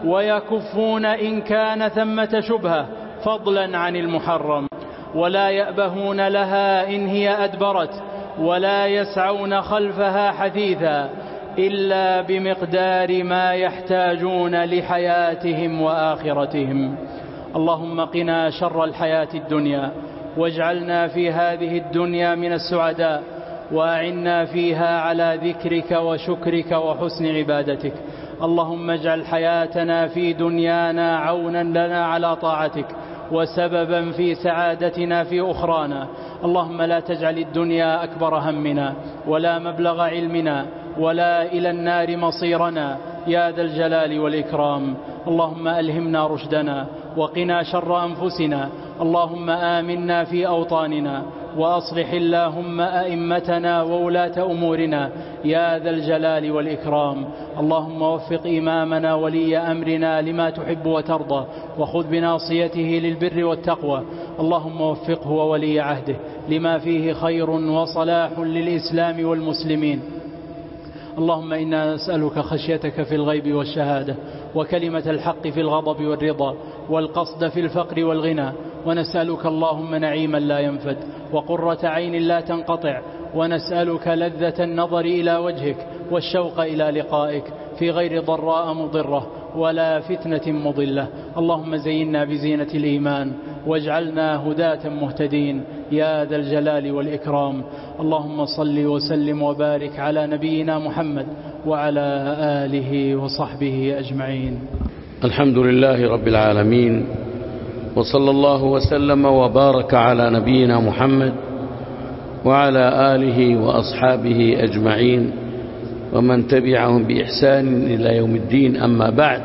ويكفون إن كان ثمة شبهة فضلا عن المحرم، ولا يأبهون لها إن هي أدبرت، ولا يسعون خلفها حثيثا إلا بمقدار ما يحتاجون لحياتهم وآخرتهم. اللهم قنا شر الحياة الدنيا، واجعلنا في هذه الدنيا من السعداء، وأعنا فيها على ذكرك وشكرك وحسن عبادتك. اللهم اجعل حياتنا في دنيانا عونا لنا على طاعتك وسببا في سعادتنا في أخرانا. اللهم لا تجعل الدنيا أكبر همنا ولا مبلغ علمنا ولا إلى النار مصيرنا يا ذا الجلال والإكرام. اللهم ألهمنا رشدنا وقنا شر أنفسنا. اللهم آمنا في أوطاننا وأصلح اللهم أئمتنا وولاة أمورنا يا ذا الجلال والإكرام. اللهم وفق إمامنا ولي أمرنا لما تحب وترضى، وخذ بناصيته للبر والتقوى. اللهم وفقه وولي عهده لما فيه خير وصلاح للإسلام والمسلمين. اللهم إنا نسألك خشيتك في الغيب والشهادة، وكلمة الحق في الغضب والرضا، والقصد في الفقر والغنى. ونسألك اللهم نعيما لا ينفد، وقرة عين لا تنقطع. ونسألك لذة النظر إلى وجهك والشوق إلى لقائك في غير ضراء مضرة ولا فتنة مضلة. اللهم زينا بزينة الإيمان واجعلنا هداة مهتدين يا ذا الجلال والإكرام. اللهم صل وسلم وبارك على نبينا محمد وعلى آله وصحبه أجمعين. الحمد لله رب العالمين، وصلى الله وسلم وبارك على نبينا محمد وعلى آله وأصحابه أجمعين ومن تبعهم بإحسان إلى يوم الدين. أما بعد،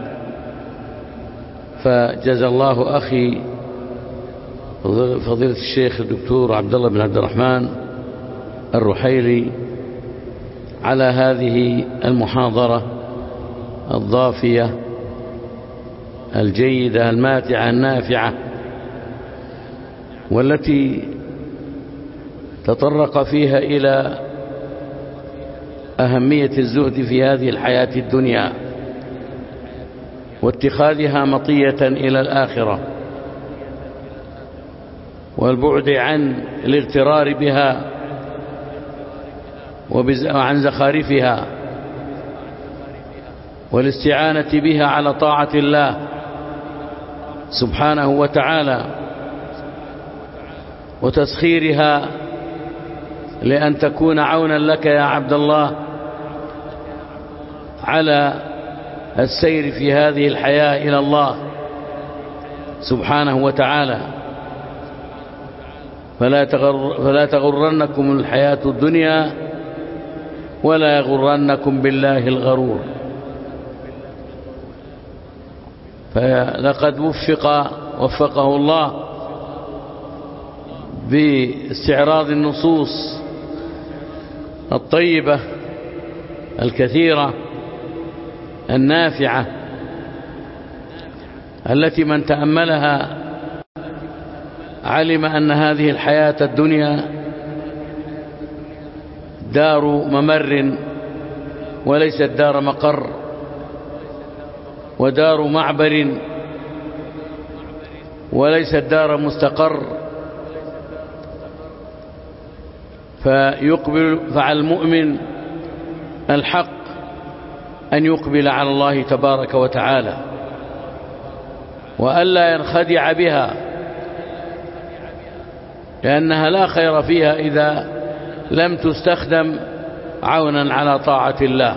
فجزا الله أخي فضيلة الشيخ الدكتور عبد الله بن عبد الرحمن الرحيلي على هذه المحاضرة الضافية الجيدة الماتعة النافعة، والتي تطرق فيها إلى أهمية الزهد في هذه الحياة الدنيا واتخاذها مطية إلى الآخرة، والبعد عن الاغترار بها وعن زخارفها، والاستعانة بها على طاعة الله سبحانه وتعالى، وتسخيرها لأن تكون عونا لك يا عبد الله على السير في هذه الحياة إلى الله سبحانه وتعالى. فلا تغرنكم الحياة الدنيا ولا يغرنكم بالله الغرور. فلقد وفقه الله باستعراض النصوص الطيبة الكثيرة النافعة التي من تأملها علم أن هذه الحياة الدنيا دار ممر وليست دار مقر، ودار معبر وليست دار مستقر. فعلى المؤمن الحق أن يقبل على الله تبارك وتعالى، وألا ينخدع بها، لأنها لا خير فيها إذا لم تستخدم عونا على طاعة الله.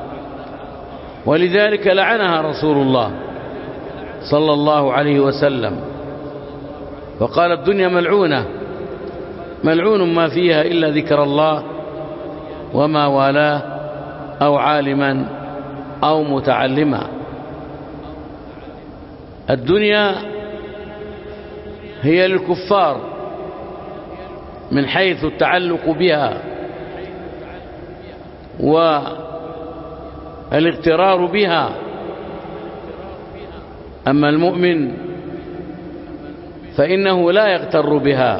ولذلك لعنها رسول الله صلى الله عليه وسلم، فقال الدنيا ملعونة، ملعون ما فيها إلا ذكر الله وما والاه أو عالما أو متعلما. الدنيا هي للكفار من حيث التعلق بها والاغترار بها، أما المؤمن فإنه لا يغتر بها،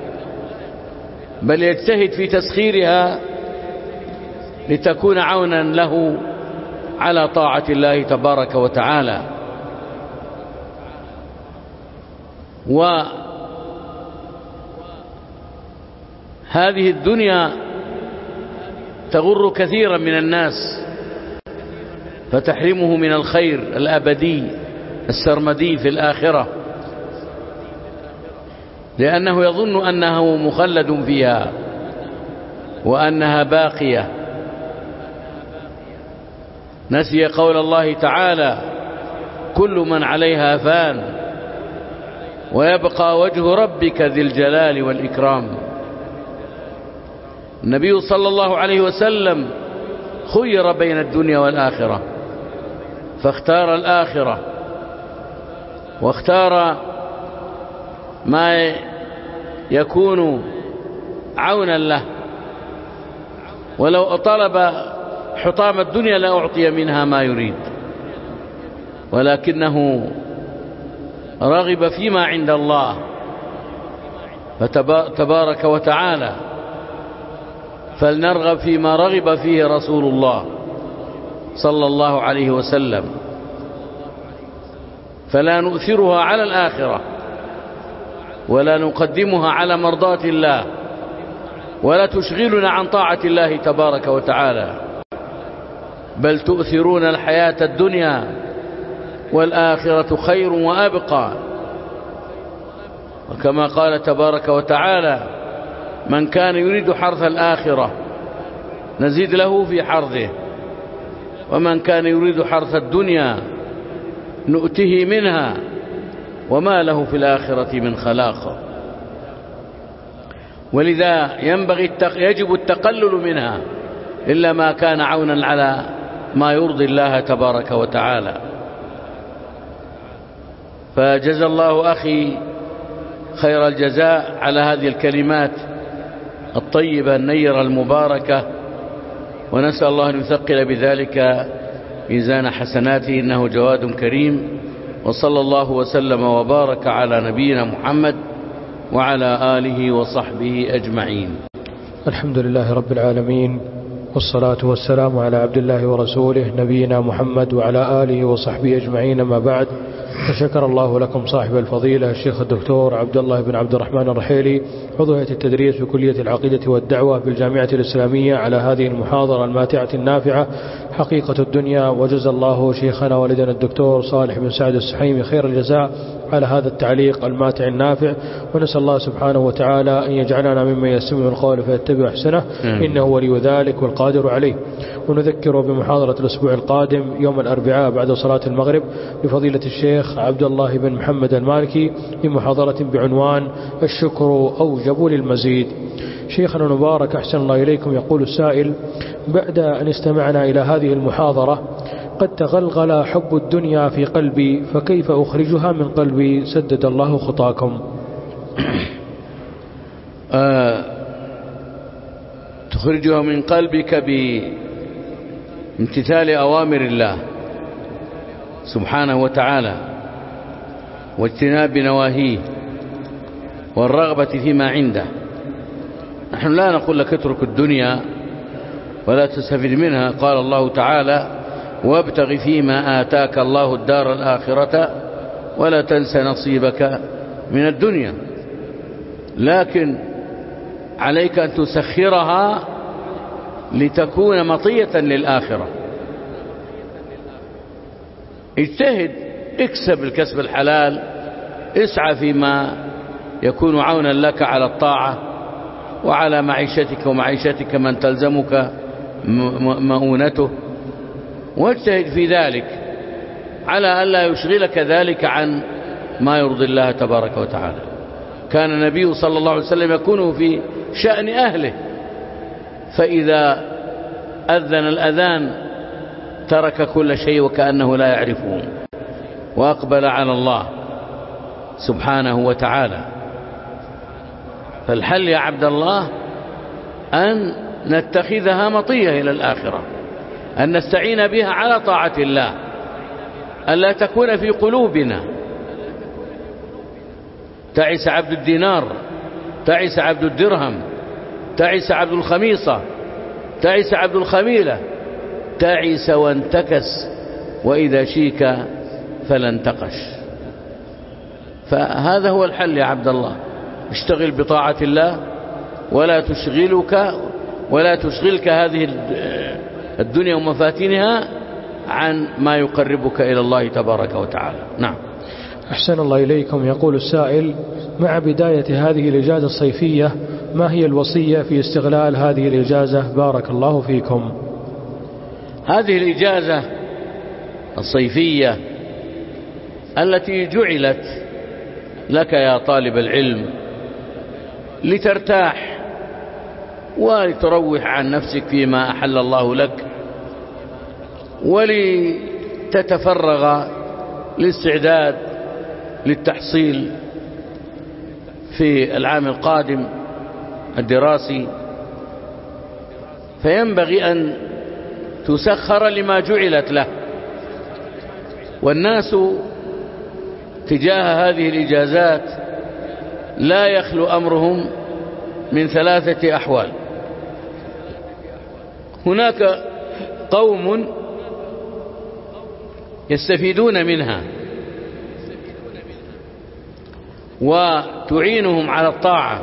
بل يجتهد في تسخيرها لتكون عونا له على طاعة الله تبارك وتعالى. وهذه الدنيا تغر كثيرا من الناس، فتحرمه من الخير الأبدي السرمدي في الآخرة، لأنه يظن أنه مخلد فيها وأنها باقية. نسي قول الله تعالى: كل من عليها فان ويبقى وجه ربك ذي الجلال والإكرام. النبي صلى الله عليه وسلم خير بين الدنيا والآخرة، فاختار الآخرة، واختار ما يكون عونا له، ولو طلب حطام الدنيا لأعطي منها ما يريد، ولكنه رغب فيما عند الله تبارك وتعالى. فلنرغب فيما رغب فيه رسول الله صلى الله عليه وسلم، فلا نؤثرها على الآخرة، ولا نقدمها على مرضاة الله، ولا تشغلنا عن طاعة الله تبارك وتعالى، بل تؤثرون الحياة الدنيا والآخرة خير وأبقى. وكما قال تبارك وتعالى: من كان يريد حرث الآخرة نزيد له في حرثه، ومن كان يريد حرث الدنيا نؤته منها وما له في الآخرة من خلاق. ولذا يجب التقلل منها إلا ما كان عونا على ما يرضي الله تبارك وتعالى. فجزى الله أخي خير الجزاء على هذه الكلمات الطيبة النيرة المباركة، ونسأل الله أن يثقل بذلك ميزان حسناته، إنه جواد كريم. وصلى الله وسلم وبارك على نبينا محمد وعلى آله وصحبه أجمعين. الحمد لله رب العالمين، والصلاة والسلام على عبد الله ورسوله نبينا محمد وعلى آله وصحبه أجمعين. ما بعد، فشكر الله لكم صاحب الفضيلة الشيخ الدكتور عبد الله بن عبد الرحمن الرحيلي، عضو هيئة التدريس بكلية العقيدة والدعوة بالجامعة الإسلامية، على هذه المحاضرة الماتعة النافعة حقيقة الدنيا. وجزى الله شيخنا والدنا الدكتور صالح بن سعد السحيمي خير الجزاء على هذا التعليق الماتع النافع، ونسأل الله سبحانه وتعالى أن يجعلنا ممن يستمع القول فيتبع أحسنه، إنه ولي ذلك والقادر عليه. ونذكر بمحاضرة الأسبوع القادم يوم الأربعاء بعد صلاة المغرب لفضيلة الشيخ عبد الله بن محمد المالكي بمحاضرة بعنوان الشكر أوجب للمزيد. شيخنا المبارك أحسن الله إليكم، يقول السائل: بعد أن استمعنا إلى هذه المحاضرة قد تغلغل حب الدنيا في قلبي، فكيف أخرجها من قلبي؟ سدد الله خطاكم. تخرجها من قلبك بامتثال أوامر الله سبحانه وتعالى، واجتناب نواهيه، والرغبة فيما عنده. نحن لا نقول لك اترك الدنيا ولا تستفد منها، قال الله تعالى: وابتغ فيما آتاك الله الدار الآخرة ولا تنس نصيبك من الدنيا. لكن عليك أن تسخرها لتكون مطية للآخرة. اجتهد، اكسب الكسب الحلال، اسعى فيما يكون عونا لك على الطاعة وعلى معيشتك ومعيشتك من تلزمك مؤونته، واجتهد في ذلك على ألا يشغلك ذلك عن ما يرضي الله تبارك وتعالى. كان النبي صلى الله عليه وسلم يكون في شأن أهله، فإذا أذن الأذان ترك كل شيء وكأنه لا يعرفه، وأقبل على الله سبحانه وتعالى. فالحل يا عبد الله أن نتخذها مطية إلى الآخرة، أن نستعين بها على طاعة الله، ألا تكون في قلوبنا تعس عبد الدينار، تعس عبد الدرهم، تعس عبد الخميصة، تعس عبد الخميلة، تعس وانتكس، وإذا شيك فلا انتقش. فهذا هو الحل يا عبد الله، اشتغل بطاعة الله، ولا تشغلك هذه الدنيا ومفاتنها عن ما يقربك إلى الله تبارك وتعالى. نعم. أحسن الله إليكم، يقول السائل: مع بداية هذه الإجازة الصيفية ما هي الوصية في استغلال هذه الإجازة؟ بارك الله فيكم. هذه الإجازة الصيفية التي جعلت لك يا طالب العلم لترتاح ولتروح عن نفسك فيما أحل الله لك، ولتتفرغ للاستعداد للتحصيل في العام القادم الدراسي، فينبغي أن تسخر لما جعلت له. والناس تجاه هذه الإجازات لا يخلو أمرهم من 3 أحوال. هناك قوم يستفيدون منها وتعينهم على الطاعة،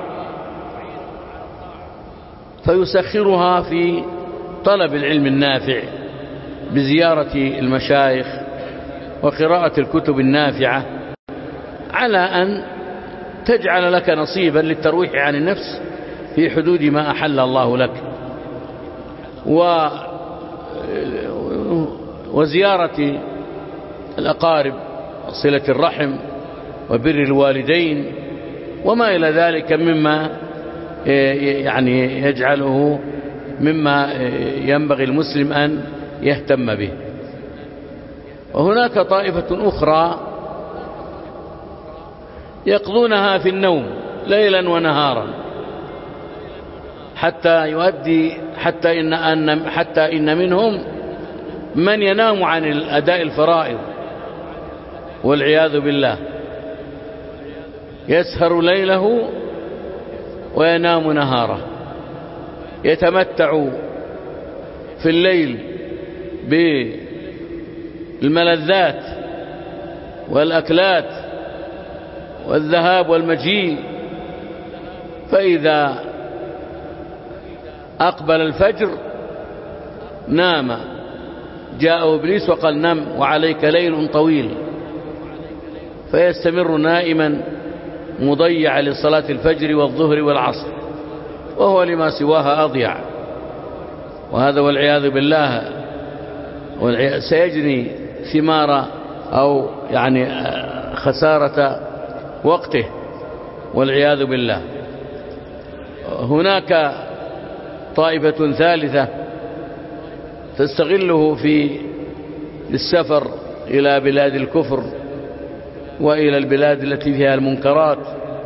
فيسخرها في طلب العلم النافع بزيارة المشايخ وقراءة الكتب النافعة، على أن تجعل لك نصيبا للترويح عن النفس في حدود ما أحل الله لك، وزيارة الأقارب، صلة الرحم، وبر الوالدين، وما إلى ذلك مما يعني يجعله مما ينبغي المسلم أن يهتم به. وهناك طائفة أخرى يقضونها في النوم ليلا ونهارا، حتى إن منهم من ينام عن أداء الفرائض والعياذ بالله، يسهر ليله وينام نهاره، يتمتع في الليل بالملذات والأكلات والذهاب والمجيء، فإذا أقبل الفجر نام، جاء إبليس وقال نم وعليك ليل طويل، فيستمر نائما مضيع لصلاة الفجر والظهر والعصر، وهو لما سواها أضيع. وهذا والعياذ بالله سيجني ثمار أو يعني خسارة وقته والعياذ بالله. هناك طائفة ثالثة تستغله في السفر إلى بلاد الكفر وإلى البلاد التي فيها المنكرات،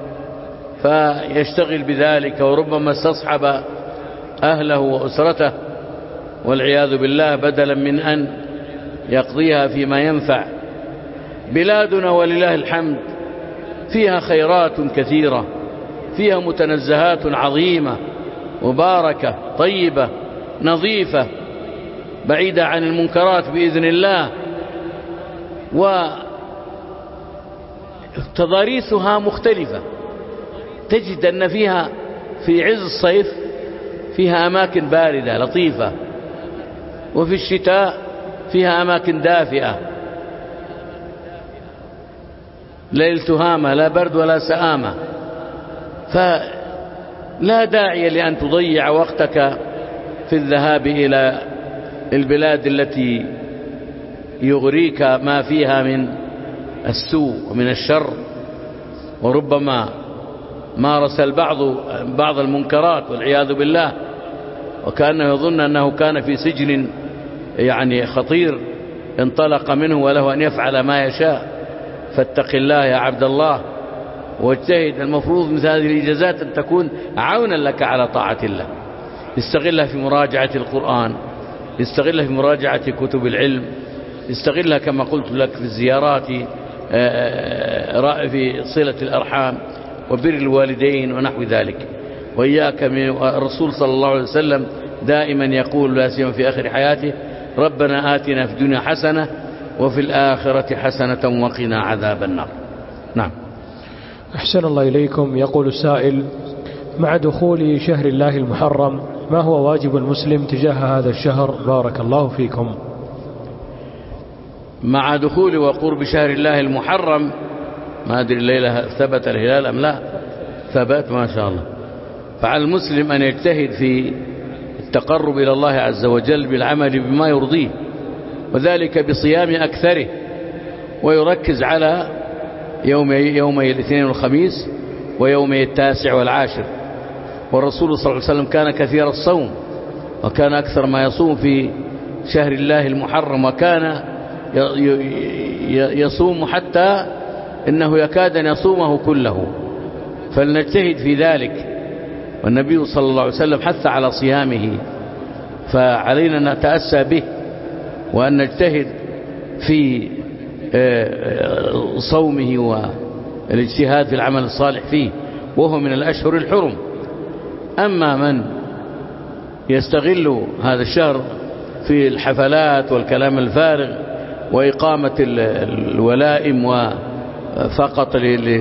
فيشتغل بذلك، وربما استصحب أهله وأسرته والعياذ بالله بدلا من أن يقضيها فيما ينفع. بلادنا ولله الحمد فيها خيرات كثيرة، فيها متنزهات عظيمة مباركة طيبة نظيفة بعيدة عن المنكرات بإذن الله، وتضاريسها مختلفة. تجد أن فيها في عز الصيف فيها أماكن باردة لطيفة، وفي الشتاء فيها أماكن دافئة ليل تهامة، لا برد ولا سآمة. فلا داعي لأن تضيع وقتك في الذهاب إلى البلاد التي يغريك ما فيها من السوء ومن الشر، وربما مارس بعض المنكرات والعياذ بالله، وكأنه يظن أنه كان في سجن يعني خطير انطلق منه وله أن يفعل ما يشاء. فاتق الله يا عبد الله واجتهد. المفروض مثل هذه الإجازات أن تكون عونا لك على طاعة الله. استغلها في مراجعة القرآن، استغلها في مراجعة كتب العلم، استغلها كما قلت لك في الزيارات، في صلة الأرحام وبر الوالدين ونحو ذلك. وإياك من الرسول صلى الله عليه وسلم دائما يقول لا سيما في آخر حياته: ربنا آتنا في الدنيا حسنة وفي الآخرة حسنة وقنا عذاب النار. نعم. أحسن الله إليكم. يقول السائل: مع دخول شهر الله المحرم ما هو واجب المسلم تجاه هذا الشهر؟ بارك الله فيكم. مع دخول وقرب شهر الله المحرم، ما أدري الليلة ثبت الهلال أم لا؟ ثبت ما شاء الله. فعلى المسلم أن يجتهد في التقرب إلى الله عز وجل بالعمل بما يرضيه، وذلك بصيام أكثره، ويركز على يومي الاثنين والخميس ويومي 9 و10. والرسول صلى الله عليه وسلم كان كثير الصوم، وكان أكثر ما يصوم في شهر الله المحرم، وكان يصوم حتى إنه يكاد أن يصومه كله. فلنجتهد في ذلك والنبي صلى الله عليه وسلم حث على صيامه، فعلينا أن نتأسى به وأن نجتهد في صومه والاجتهاد في العمل الصالح فيه، وهو من الأشهر الحرم. أما من يستغل هذا الشهر في الحفلات والكلام الفارغ وإقامة الولائم وفقط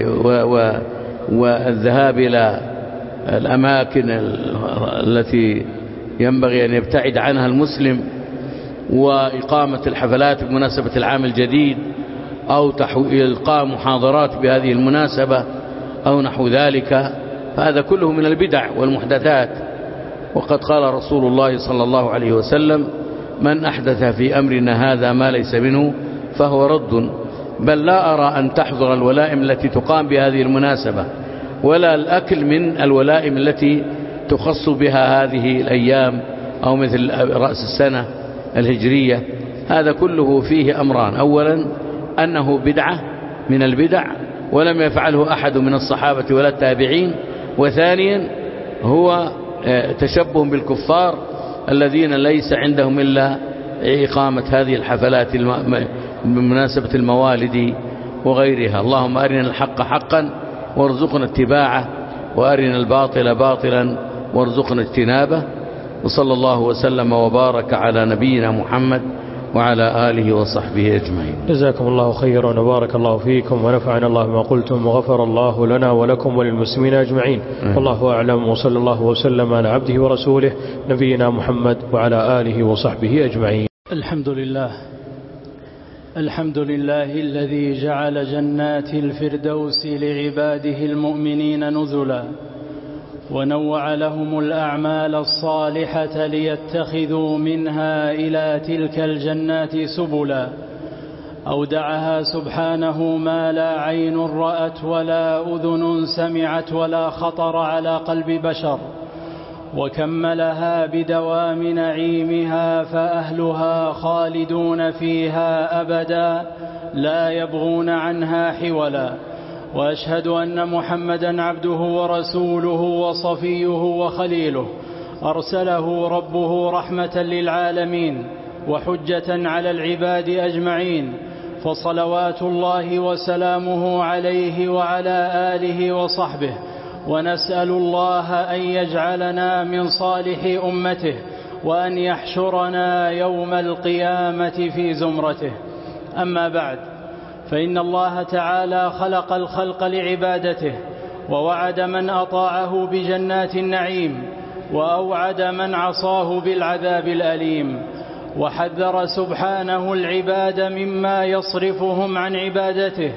والذهاب إلى الأماكن التي ينبغي أن يبتعد عنها المسلم، وإقامة الحفلات بمناسبة العام الجديد، أو إلقاء محاضرات بهذه المناسبة أو نحو ذلك، فهذا كله من البدع والمحدثات. وقد قال رسول الله صلى الله عليه وسلم: من أحدث في أمرنا هذا ما ليس منه فهو رد. بل لا أرى أن تحضر الولائم التي تقام بهذه المناسبة، ولا الأكل من الولائم التي تخص بها هذه الأيام، أو مثل رأس السنة الهجرية. هذا كله فيه أمران: أولا أنه بدعة من البدع ولم يفعله أحد من الصحابة ولا التابعين، وثانيا هو تشبه بالكفار الذين ليس عندهم إلا إقامة هذه الحفلات بمناسبة الموالد وغيرها. اللهم أرنا الحق حقا وارزقنا اتباعه، وأرنا الباطل باطلا وارزقنا اجتنابه. وصلى الله وسلم وبارك على نبينا محمد وعلى آله وصحبه أجمعين. جزاكم الله خيرا وبارك الله فيكم، ونفعنا الله بما قلتم، وغفر الله لنا ولكم وللمسلمين أجمعين. والله أعلم، وصلى الله وسلم على عبده ورسوله نبينا محمد وعلى آله وصحبه أجمعين. الحمد لله الذي جعل جنات الفردوس لعباده المؤمنين نزلا، ونوع لهم الأعمال الصالحة ليتخذوا منها إلى تلك الجنات سبلا. أودعها سبحانه ما لا عين رأت ولا أذن سمعت ولا خطر على قلب بشر، وكملها بدوام نعيمها، فأهلها خالدون فيها أبدا لا يبغون عنها حولا. وأشهد أن محمدا عبده ورسوله وصفيه وخليله، أرسله ربه رحمة للعالمين وحجة على العباد أجمعين، فصلوات الله وسلامه عليه وعلى آله وصحبه. ونسأل الله أن يجعلنا من صالح أمته، وأن يحشرنا يوم القيامة في زمرته. أما بعد، فإن الله تعالى خلق الخلق لعبادته، ووعد من أطاعه بجنات النعيم، وأوعد من عصاه بالعذاب الأليم. وحذر سبحانه العباد مما يصرفهم عن عبادته،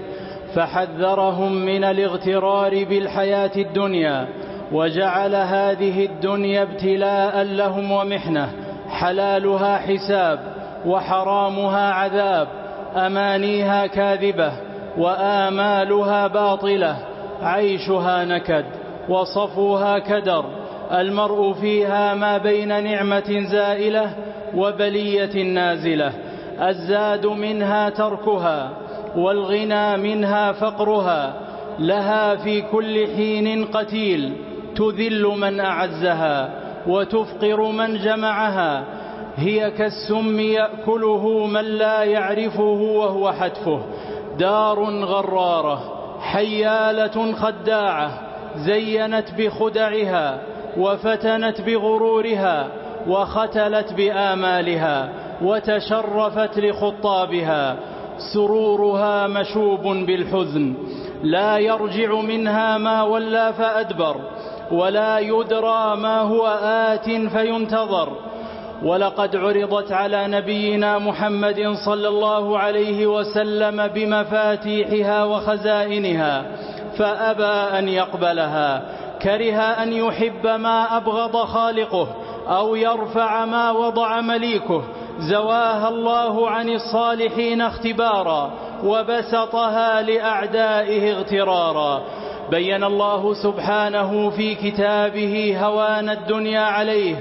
فحذرهم من الاغترار بالحياة الدنيا، وجعل هذه الدنيا ابتلاء لهم ومحنة، حلالها حساب وحرامها عذاب، أمانيها كاذبة وآمالها باطلة، عيشها نكد وصفوها كدر، المرء فيها ما بين نعمة زائلة وبلية نازلة، الزاد منها تركها والغنى منها فقرها، لها في كل حين قتيل، تذل من أعزها وتفقر من جمعها، هي كالسم يأكله من لا يعرفه وهو حتفه، دار غرارة حيالة خداعة، زينت بخدعها وفتنت بغرورها، وختلت بآمالها وتشرفت لخطابها، سرورها مشوب بالحزن، لا يرجع منها ما ولى فأدبر، ولا يدرى ما هو آت فينتظر. ولقد عرضت على نبينا محمد صلى الله عليه وسلم بمفاتيحها وخزائنها، فأبى أن يقبلها، كره أن يحب ما أبغض خالقه، أو يرفع ما وضع مليكه، زواها الله عن الصالحين اختبارا، وبسطها لأعدائه اغترارا. بين الله سبحانه في كتابه هوان الدنيا عليه،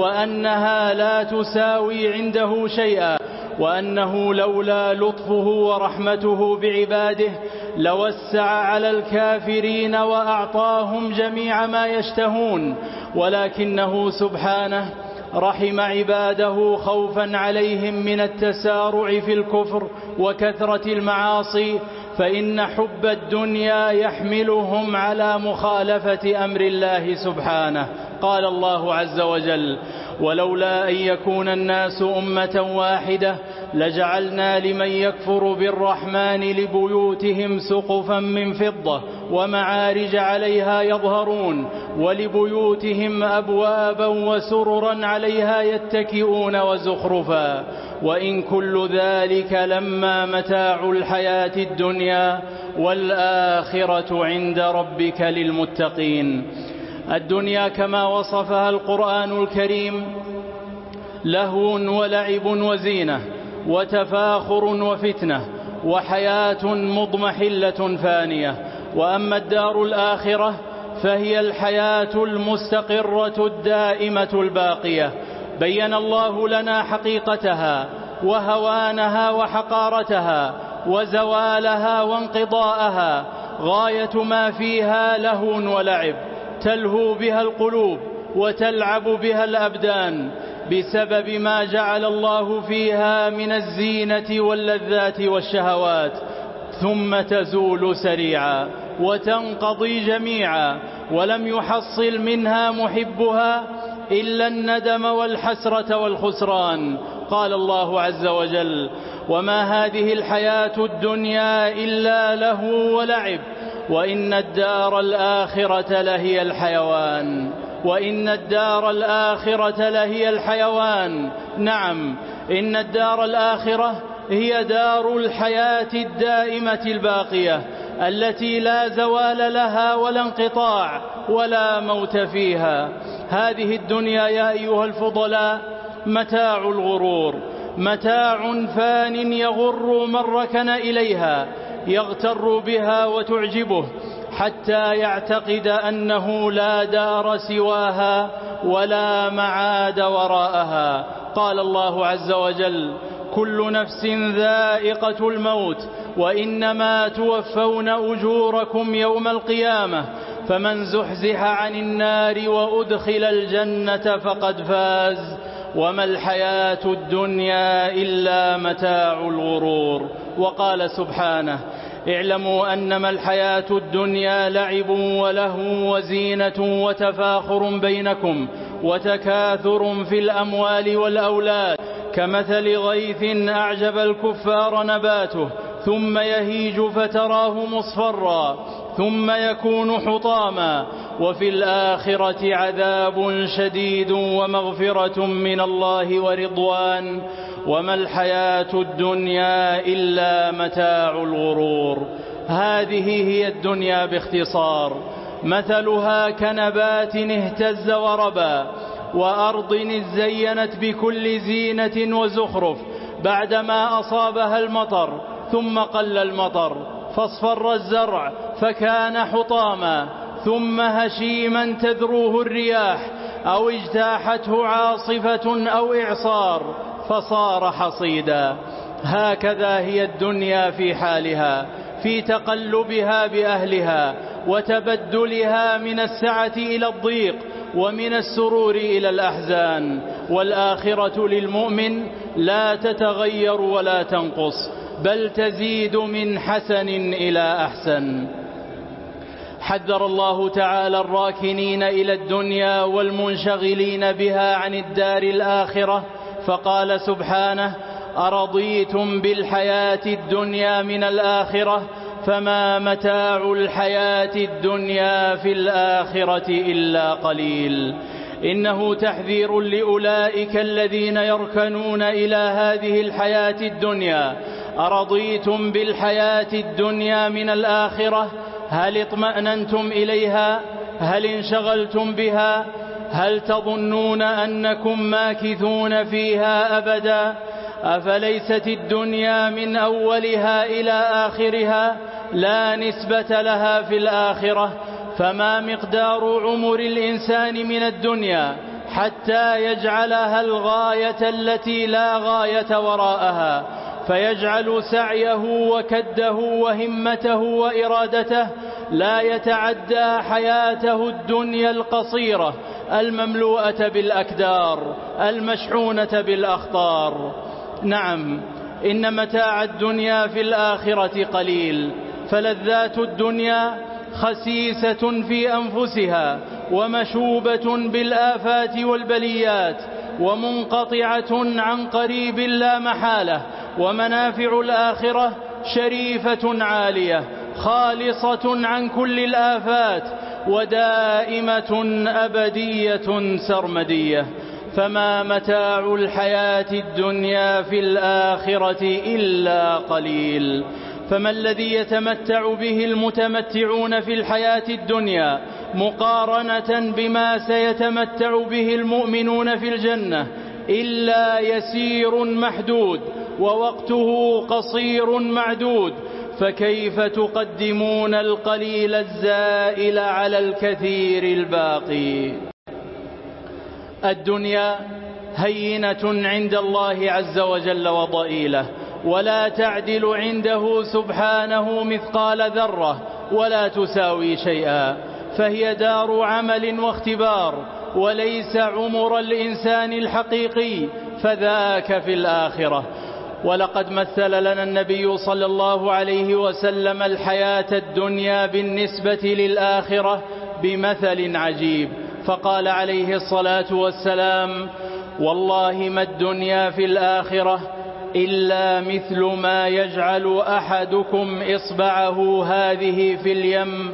وأنها لا تساوي عنده شيئا، وأنه لولا لطفه ورحمته بعباده لوسع على الكافرين وأعطاهم جميع ما يشتهون، ولكنه سبحانه رحم عباده خوفا عليهم من التسارع في الكفر وكثرة المعاصي، فإن حب الدنيا يحملهم على مخالفة أمر الله سبحانه. قال الله عز وجل: ولولا أن يكون الناس أمة واحدة لجعلنا لمن يكفر بالرحمن لبيوتهم سقفا من فضة ومعارج عليها يظهرون ولبيوتهم أبوابا وسررا عليها يتكئون وزخرفا وإن كل ذلك لما متاع الحياة الدنيا والآخرة عند ربك للمتقين. الدنيا كما وصفها القرآن الكريم لهو ولعب وزينة وتفاخر وفتنة وحياة مضمحلة فانية. وأما الدار الآخرة فهي الحياة المستقرة الدائمة الباقية. بين الله لنا حقيقتها وهوانها وحقارتها وزوالها وانقضاءها، غاية ما فيها لهو ولعب تلهو بها القلوب وتلعب بها الأبدان بسبب ما جعل الله فيها من الزينة واللذات والشهوات، ثم تزول سريعا وتنقضي جميعا، ولم يحصل منها محبها إلا الندم والحسرة والخسران. قال الله عز وجل: وما هذه الحياة الدنيا إلا لهو ولعب وإن الدار الآخرة لهي الحيوان. وإن الدار الآخرة لهي الحيوان. نعم، إن الدار الآخرة هي دار الحياة الدائمة الباقية التي لا زوال لها ولا انقطاع ولا موت فيها. هذه الدنيا يا أيها الفضلاء متاع الغرور، متاع فان يغر من ركن إليها، يغتر بها وتعجبه حتى يعتقد أنه لا دار سواها ولا معاد وراءها. قال الله عز وجل: كل نفس ذائقة الموت وإنما توفون أجوركم يوم القيامة فمن زحزح عن النار وأدخل الجنة فقد فاز وما الحياة الدنيا إلا متاع الغرور. وقال سبحانه: اعلموا أنما الحياة الدنيا لعب ولهو وزينة وتفاخر بينكم وتكاثر في الأموال والأولاد كمثل غيث أعجب الكفار نباته ثم يهيج فتراه مصفرا ثم يكون حطاما وفي الآخرة عذاب شديد ومغفرة من الله ورضوان وما الحياة الدنيا إلا متاع الغرور. هذه هي الدنيا باختصار، مثلها كنبات اهتز وربى وأرض ازينت بكل زينة وزخرف بعدما أصابها المطر ثم قل المطر فاصفر الزرع فكان حطاما ثم هشيما تذروه الرياح أو اجتاحته عاصفة أو إعصار فصار حصيدا. هكذا هي الدنيا في حالها، في تقلبها بأهلها وتبدلها من السعة إلى الضيق ومن السرور إلى الأحزان. والآخرة للمؤمن لا تتغير ولا تنقص بل تزيد من حسن إلى أحسن. حذر الله تعالى الراكنين إلى الدنيا والمنشغلين بها عن الدار الآخرة فقال سبحانه: أرضيتم بالحياة الدنيا من الآخرة فما متاع الحياة الدنيا في الآخرة إلا قليل. إنه تحذير لأولئك الذين يركنون إلى هذه الحياة الدنيا. أرضيتم بالحياة الدنيا من الآخرة؟ هل اطمأننتم إليها؟ هل انشغلتم بها؟ هل تظنون أنكم ماكثون فيها أبدا؟ أفليست الدنيا من أولها إلى آخرها لا نسبة لها في الآخرة؟ فما مقدار عمر الإنسان من الدنيا حتى يجعلها الغاية التي لا غاية وراءها؟ فيجعل سعيه وكده وهمته وإرادته لا يتعدى حياته الدنيا القصيرة المملوءة بالأكدار المشحونة بالأخطار. نعم، إن متاع الدنيا في الآخرة قليل، فلذات الدنيا خسيسة في أنفسها ومشوبة بالآفات والبليات ومنقطعة عن قريب لا محالة، ومنافع الآخرة شريفة عالية خالصة عن كل الآفات ودائمة أبدية سرمدية. فما متاع الحياة الدنيا في الآخرة إلا قليل. فما الذي يتمتع به المتمتعون في الحياة الدنيا مقارنة بما سيتمتع به المؤمنون في الجنة إلا يسير محدود ووقته قصير معدود، فكيف تقدمون القليل الزائل على الكثير الباقي؟ الدنيا هينة عند الله عز وجل وضئيلة، ولا تعدل عنده سبحانه مثقال ذرة ولا تساوي شيئا، فهي دار عمل واختبار، وليس عمر الإنسان الحقيقي، فذاك في الآخرة. ولقد مثل لنا النبي صلى الله عليه وسلم الحياة الدنيا بالنسبة للآخرة بمثل عجيب، فقال عليه الصلاة والسلام: والله ما الدنيا في الآخرة إلا مثل ما يجعل أحدكم إصبعه هذه في اليم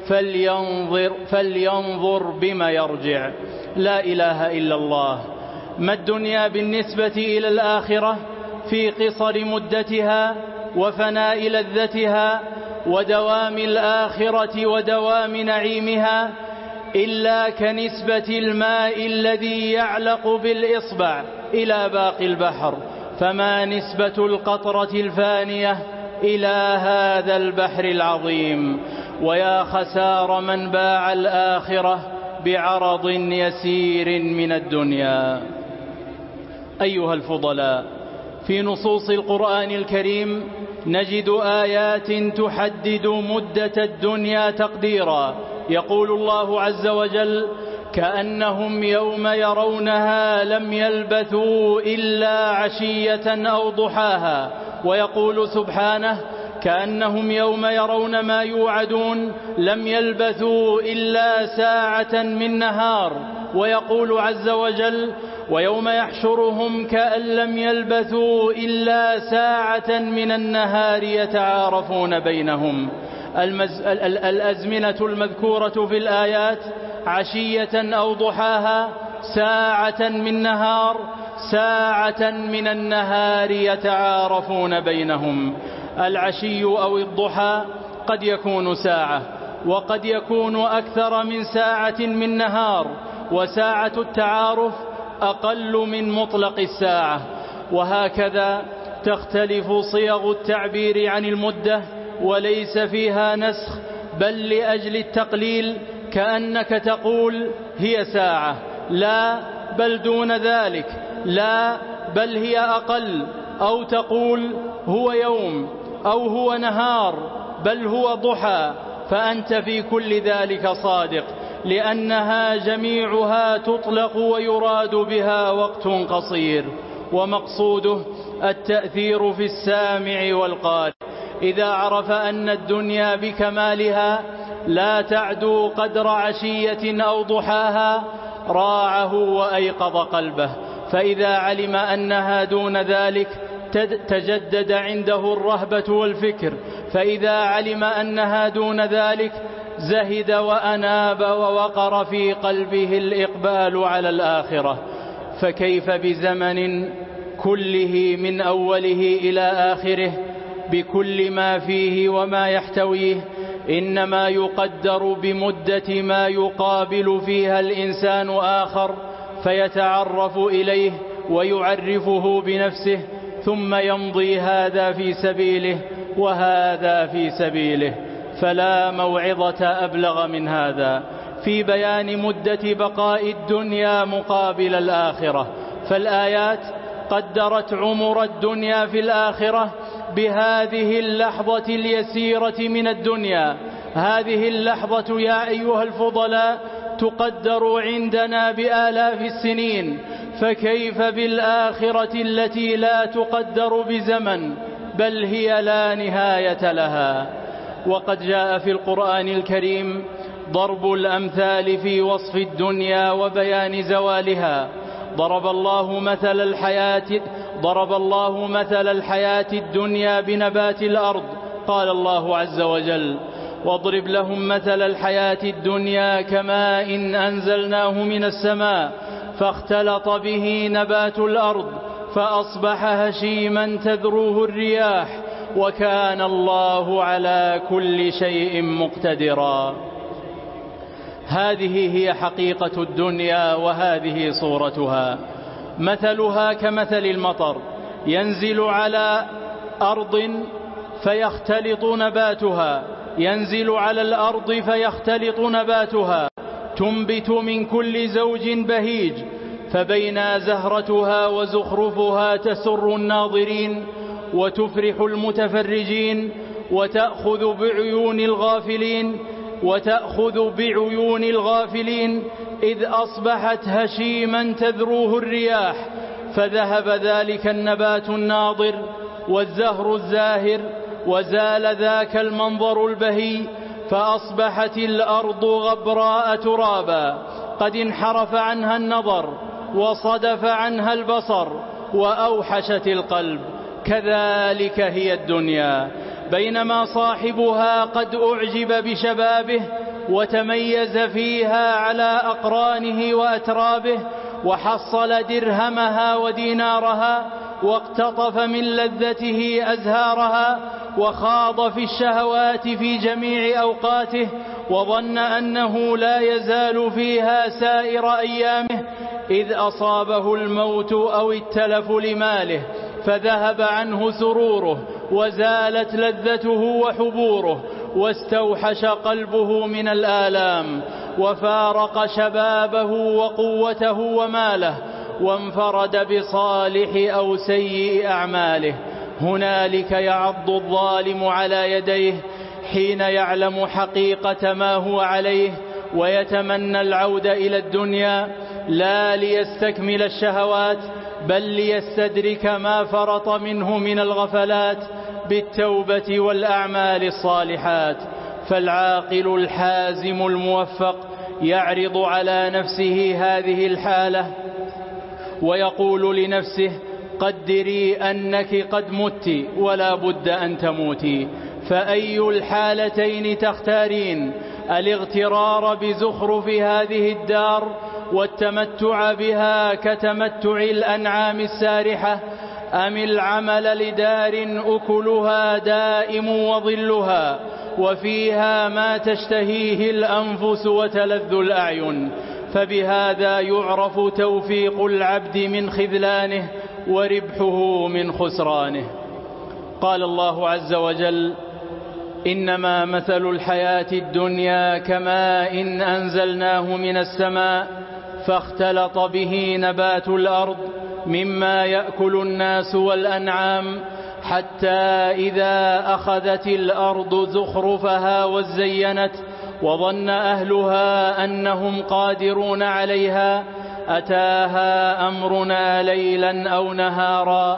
فلينظر بما يرجع. لا إله إلا الله. ما الدنيا بالنسبة إلى الآخرة في قصر مدتها وفناء لذتها ودوام الآخرة ودوام نعيمها إلا كنسبة الماء الذي يعلق بالإصبع إلى باقي البحر، فما نسبة القطرة الفانية إلى هذا البحر العظيم. ويا خسار من باع الآخرة بعرض يسير من الدنيا. أيها الفضلاء، في نصوص القرآن الكريم نجد آيات تحدد مدة الدنيا تقديرا. يقول الله عز وجل: كأنهم يوم يرونها لم يلبثوا إلا عشية أو ضحاها. ويقول سبحانه: كأنهم يوم يرون ما يوعدون لم يلبثوا إلا ساعة من نهار. ويقول عز وجل: ويوم يحشرهم كأن لم يلبثوا إلا ساعة من النهار يتعارفون بينهم. الأزمنة المذكورة في الآيات عشية أو ضحاها، ساعة من نهار، ساعة من النهار يتعارفون بينهم. العشي أو الضحى قد يكون ساعة، وقد يكون أكثر من ساعة من نهار، وساعة التعارف أقل من مطلق الساعة. وهكذا تختلف صيغ التعبير عن المدة، وليس فيها نسخ، بل لأجل التقليل، كأنك تقول هي ساعة، لا بل دون ذلك، لا بل هي أقل، أو تقول هو يوم أو هو نهار بل هو ضحى، فأنت في كل ذلك صادق، لأنها جميعها تطلق ويراد بها وقت قصير، ومقصوده التأثير في السامع والقارئ. إذا عرف أن الدنيا بكمالها لا تعدو قدر عشية أو ضحاها راعه وأيقظ قلبه، فإذا علم أنها دون ذلك تجدد عنده الرهبة والفكر، فإذا علم أنها دون ذلك زهد وأناب ووقر في قلبه الإقبال على الآخرة. فكيف بزمن كله من أوله إلى آخره بكل ما فيه وما يحتويه إنما يقدر بمدة ما يقابل فيها الإنسان آخر فيتعرف إليه ويعرفه بنفسه، ثم يمضي هذا في سبيله وهذا في سبيله. فلا موعظة أبلغ من هذا في بيان مدة بقاء الدنيا مقابل الآخرة. فالآيات قدرت عمر الدنيا في الآخرة بهذه اللحظة اليسيرة من الدنيا. هذه اللحظة يا أيها الفضلاء تقدر عندنا بآلاف السنين، فكيف بالآخرة التي لا تقدر بزمن بل هي لا نهاية لها؟ وقد جاء في القرآن الكريم ضرب الأمثال في وصف الدنيا وبيان زوالها. ضرب الله مثل الحياة الدنيا بنبات الأرض. قال الله عز وجل: واضرب لهم مثل الحياة الدنيا كماء إن أنزلناه من السماء فاختلط به نبات الأرض فأصبح هشيما تذروه الرياح وكان الله على كل شيء مقتدرا. هذه هي حقيقة الدنيا وهذه صورتها. مثلها كمثل المطر ينزل على أرض فيختلط نباتها تنبت من كل زوج بهيج فبين زهرتها وزخرفها تسر الناظرين وتفرح المتفرجين وتأخذ بعيون الغافلين إذ أصبحت هشيما تذروه الرياح فذهب ذلك النبات الناضر والزهر الزاهر وزال ذاك المنظر البهي فأصبحت الأرض غبراء ترابا قد انحرف عنها النظر وصدف عنها البصر وأوحشت القلب. كذلك هي الدنيا، بينما صاحبها قد أعجب بشبابه وتميز فيها على أقرانه وأترابه وحصل درهمها ودينارها واقتطف من لذته أزهارها وخاض في الشهوات في جميع أوقاته وظن أنه لا يزال فيها سائر أيامه إذ أصابه الموت أو التلف لماله فذهب عنه سروره وزالت لذته وحبوره واستوحش قلبه من الآلام وفارق شبابه وقوته وماله وانفرد بصالح أو سيء أعماله. هنالك يعض الظالم على يديه حين يعلم حقيقة ما هو عليه ويتمنى العودة إلى الدنيا لا ليستكمل الشهوات بل ليستدرك ما فرط منه من الغفلات بالتوبة والأعمال الصالحات. فالعاقل الحازم الموفق يعرض على نفسه هذه الحالة ويقول لنفسه: قدري أنك قد مت ولا بد أن تموتي، فأي الحالتين تختارين؟ الاغترار بزخرف هذه الدار والتمتع بها كتمتع الأنعام السارحة، أم العمل لدار أكلها دائم وظلها وفيها ما تشتهيه الأنفس وتلذ الأعين؟ فبهذا يعرف توفيق العبد من خذلانه وربحه من خسرانه. قال الله عز وجل: إنما مثل الحياة الدنيا كماء إن أنزلناه من السماء فاختلط به نبات الأرض مما يأكل الناس والأنعام حتى إذا أخذت الأرض زخرفها وزينت وظن أهلها أنهم قادرون عليها أتاها أمرنا ليلا أو نهارا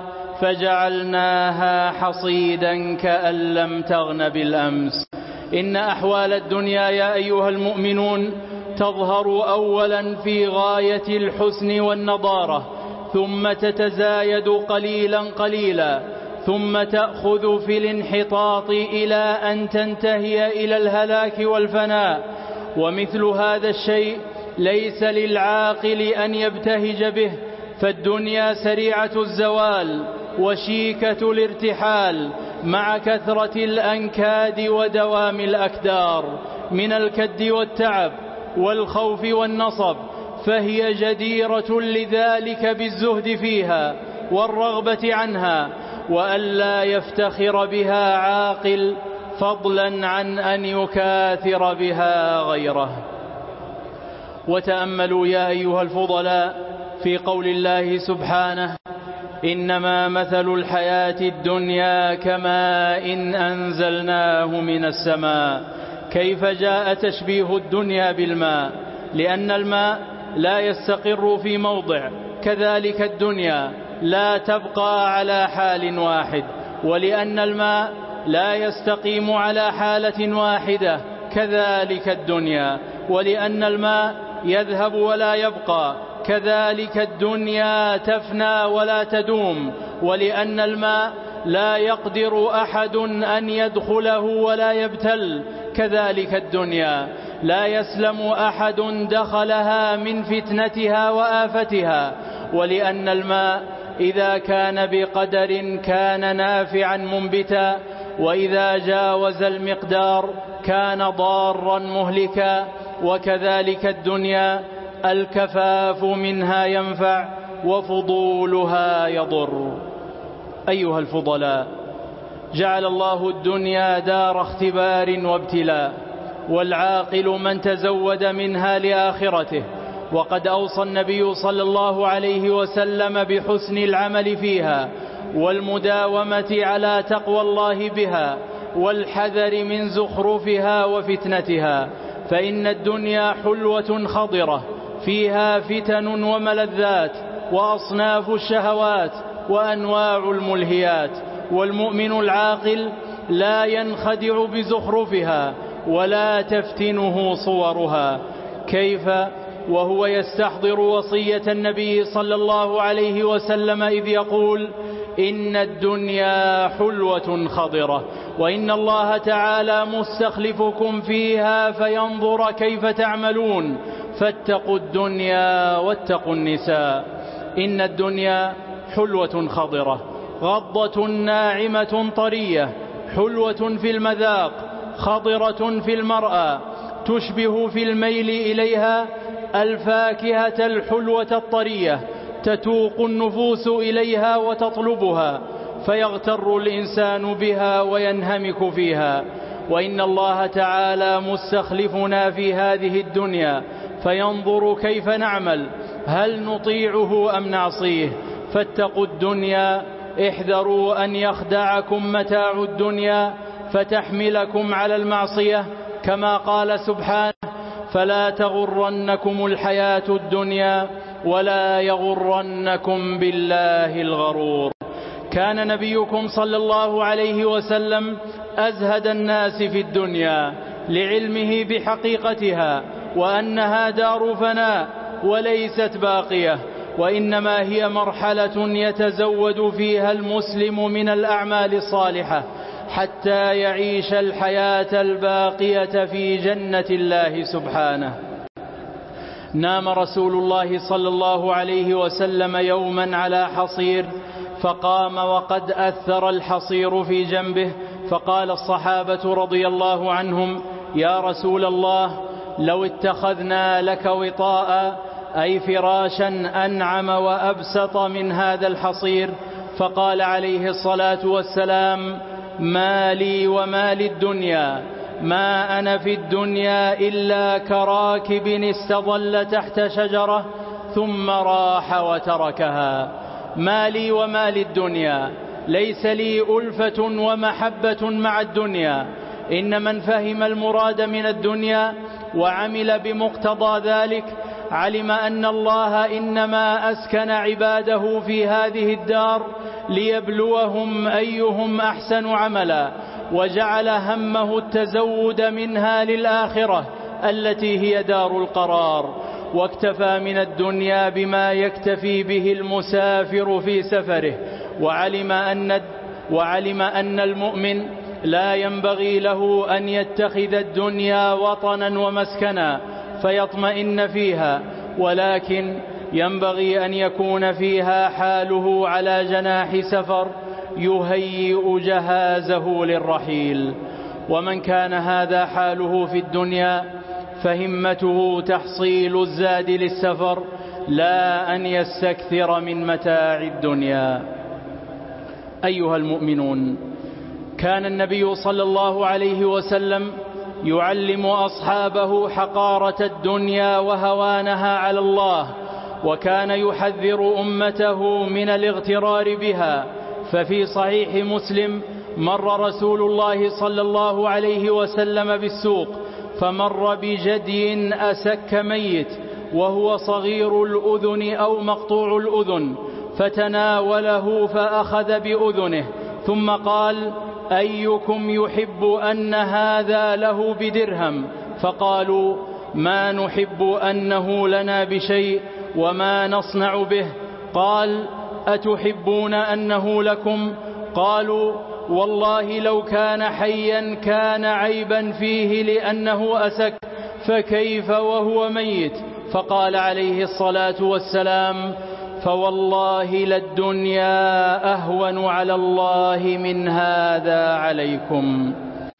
فجعلناها حصيدا كأن لم تغن بالأمس. إن أحوال الدنيا يا أيها المؤمنون تظهر أولا في غاية الحسن والنضارة ثم تتزايد قليلا قليلا ثم تأخذ في الانحطاط إلى أن تنتهي إلى الهلاك والفناء. ومثل هذا الشيء ليس للعاقل أن يبتهج به، فالدنيا سريعة الزوال وشيكة الارتحال مع كثرة الأنكاد ودوام الأكدار من الكد والتعب والخوف والنصب، فهي جديرة لذلك بالزهد فيها والرغبة عنها وألا يفتخر بها عاقل فضلا عن أن يكاثر بها غيره. وتأملوا يا أيها الفضلاء في قول الله سبحانه: إنما مثل الحياة الدنيا كماء إن أنزلناه من السماء. كيف جاء تشبيه الدنيا بالماء؟ لأن الماء لا يستقر في موضع، كذلك الدنيا لا تبقى على حال واحد. ولأن الماء لا يستقيم على حالة واحدة، كذلك الدنيا. ولأن الماء يذهب ولا يبقى، كذلك الدنيا تفنى ولا تدوم. ولأن الماء لا يقدر أحد أن يدخله ولا يبتل، كذلك الدنيا لا يسلم أحد دخلها من فتنتها وآفتها. ولأن الماء إذا كان بقدر كان نافعا منبتا، وإذا جاوز المقدار كان ضارا مهلكا. وكذلك الدنيا الكفاف منها ينفع وفضولها يضر. أيها الفضلاء، جعل الله الدنيا دار اختبار وابتلاء، والعاقل من تزود منها لآخرته. وقد أوصى النبي صلى الله عليه وسلم بحسن العمل فيها، والمداومة على تقوى الله بها، والحذر من زخرفها وفتنتها. فإن الدنيا حلوة خضرة فيها فتن وملذات وأصناف الشهوات وأنواع الملهيات، والمؤمن العاقل لا ينخدع بزخرفها ولا تفتنه صورها. كيف وهو يستحضر وصية النبي صلى الله عليه وسلم إذ يقول: إن الدنيا حلوة خضرة، وإن الله تعالى مستخلفكم فيها فينظر كيف تعملون، فاتقوا الدنيا واتقوا النساء. إن الدنيا حلوة خضرة، غضة ناعمة طرية، حلوة في المذاق، خضرة في المرأة، تشبه في الميل إليها الفاكهة الحلوة الطرية، تتوق النفوس إليها وتطلبها، فيغتر الإنسان بها وينهمك فيها. وإن الله تعالى مستخلفنا في هذه الدنيا فينظر كيف نعمل، هل نطيعه أم نعصيه. فاتقوا الدنيا، احذروا أن يخدعكم متاع الدنيا فتحملكم على المعصية، كما قال سبحانه: فلا تغرنكم الحياة الدنيا ولا يغرنكم بالله الغرور. كان نبيكم صلى الله عليه وسلم أزهد الناس في الدنيا لعلمه بحقيقتها، وأنها دار فناء وليست باقية، وإنما هي مرحلة يتزود فيها المسلم من الأعمال الصالحة حتى يعيش الحياة الباقية في جنة الله سبحانه. نام رسول الله صلى الله عليه وسلم يوما على حصير، فقام وقد أثر الحصير في جنبه، فقال الصحابة رضي الله عنهم: يا رسول الله، لو اتخذنا لك وطاء، أي فراشا أنعم وأبسط من هذا الحصير. فقال عليه الصلاة والسلام: ما لي وما للدنيا، ما أنا في الدنيا إلا كراكب استظل تحت شجرة ثم راح وتركها. ما لي وما للدنيا، ليس لي ألفة ومحبة مع الدنيا. إن من فهم المراد من الدنيا وعمل بمقتضى ذلك علم أن الله إنما أسكن عباده في هذه الدار ليبلوهم أيهم أحسن عملا، وجعل همه التزود منها للآخرة التي هي دار القرار، واكتفى من الدنيا بما يكتفي به المسافر في سفره. وعلم أن المؤمن لا ينبغي له أن يتخذ الدنيا وطنا ومسكنا فيطمئن فيها، ولكن ينبغي أن يكون فيها حاله على جناح سفر يهيئ جهازه للرحيل. ومن كان هذا حاله في الدنيا فهمته تحصيل الزاد للسفر، لا أن يستكثر من متاع الدنيا. أيها المؤمنون، كان النبي صلى الله عليه وسلم يعلم أصحابه حقارة الدنيا وهوانها على الله، وكان يحذر أمته من الاغترار بها. ففي صحيح مسلم: مر رسول الله صلى الله عليه وسلم بالسوق فمر بجدي أسك ميت وهو صغير الأذن أو مقطوع الأذن، فتناوله فأخذ بأذنه ثم قال: أيكم يحب أن هذا له بدرهم؟ فقالوا: ما نحب أنه لنا بشيء وما نصنع به. قال: أتحبون أنه لكم؟ قالوا: والله لو كان حيا كان عيبا فيه لأنه أسك، فكيف وهو ميت؟ فقال عليه الصلاة والسلام: فوالله للدنيا أهون على الله من هذا عليكم.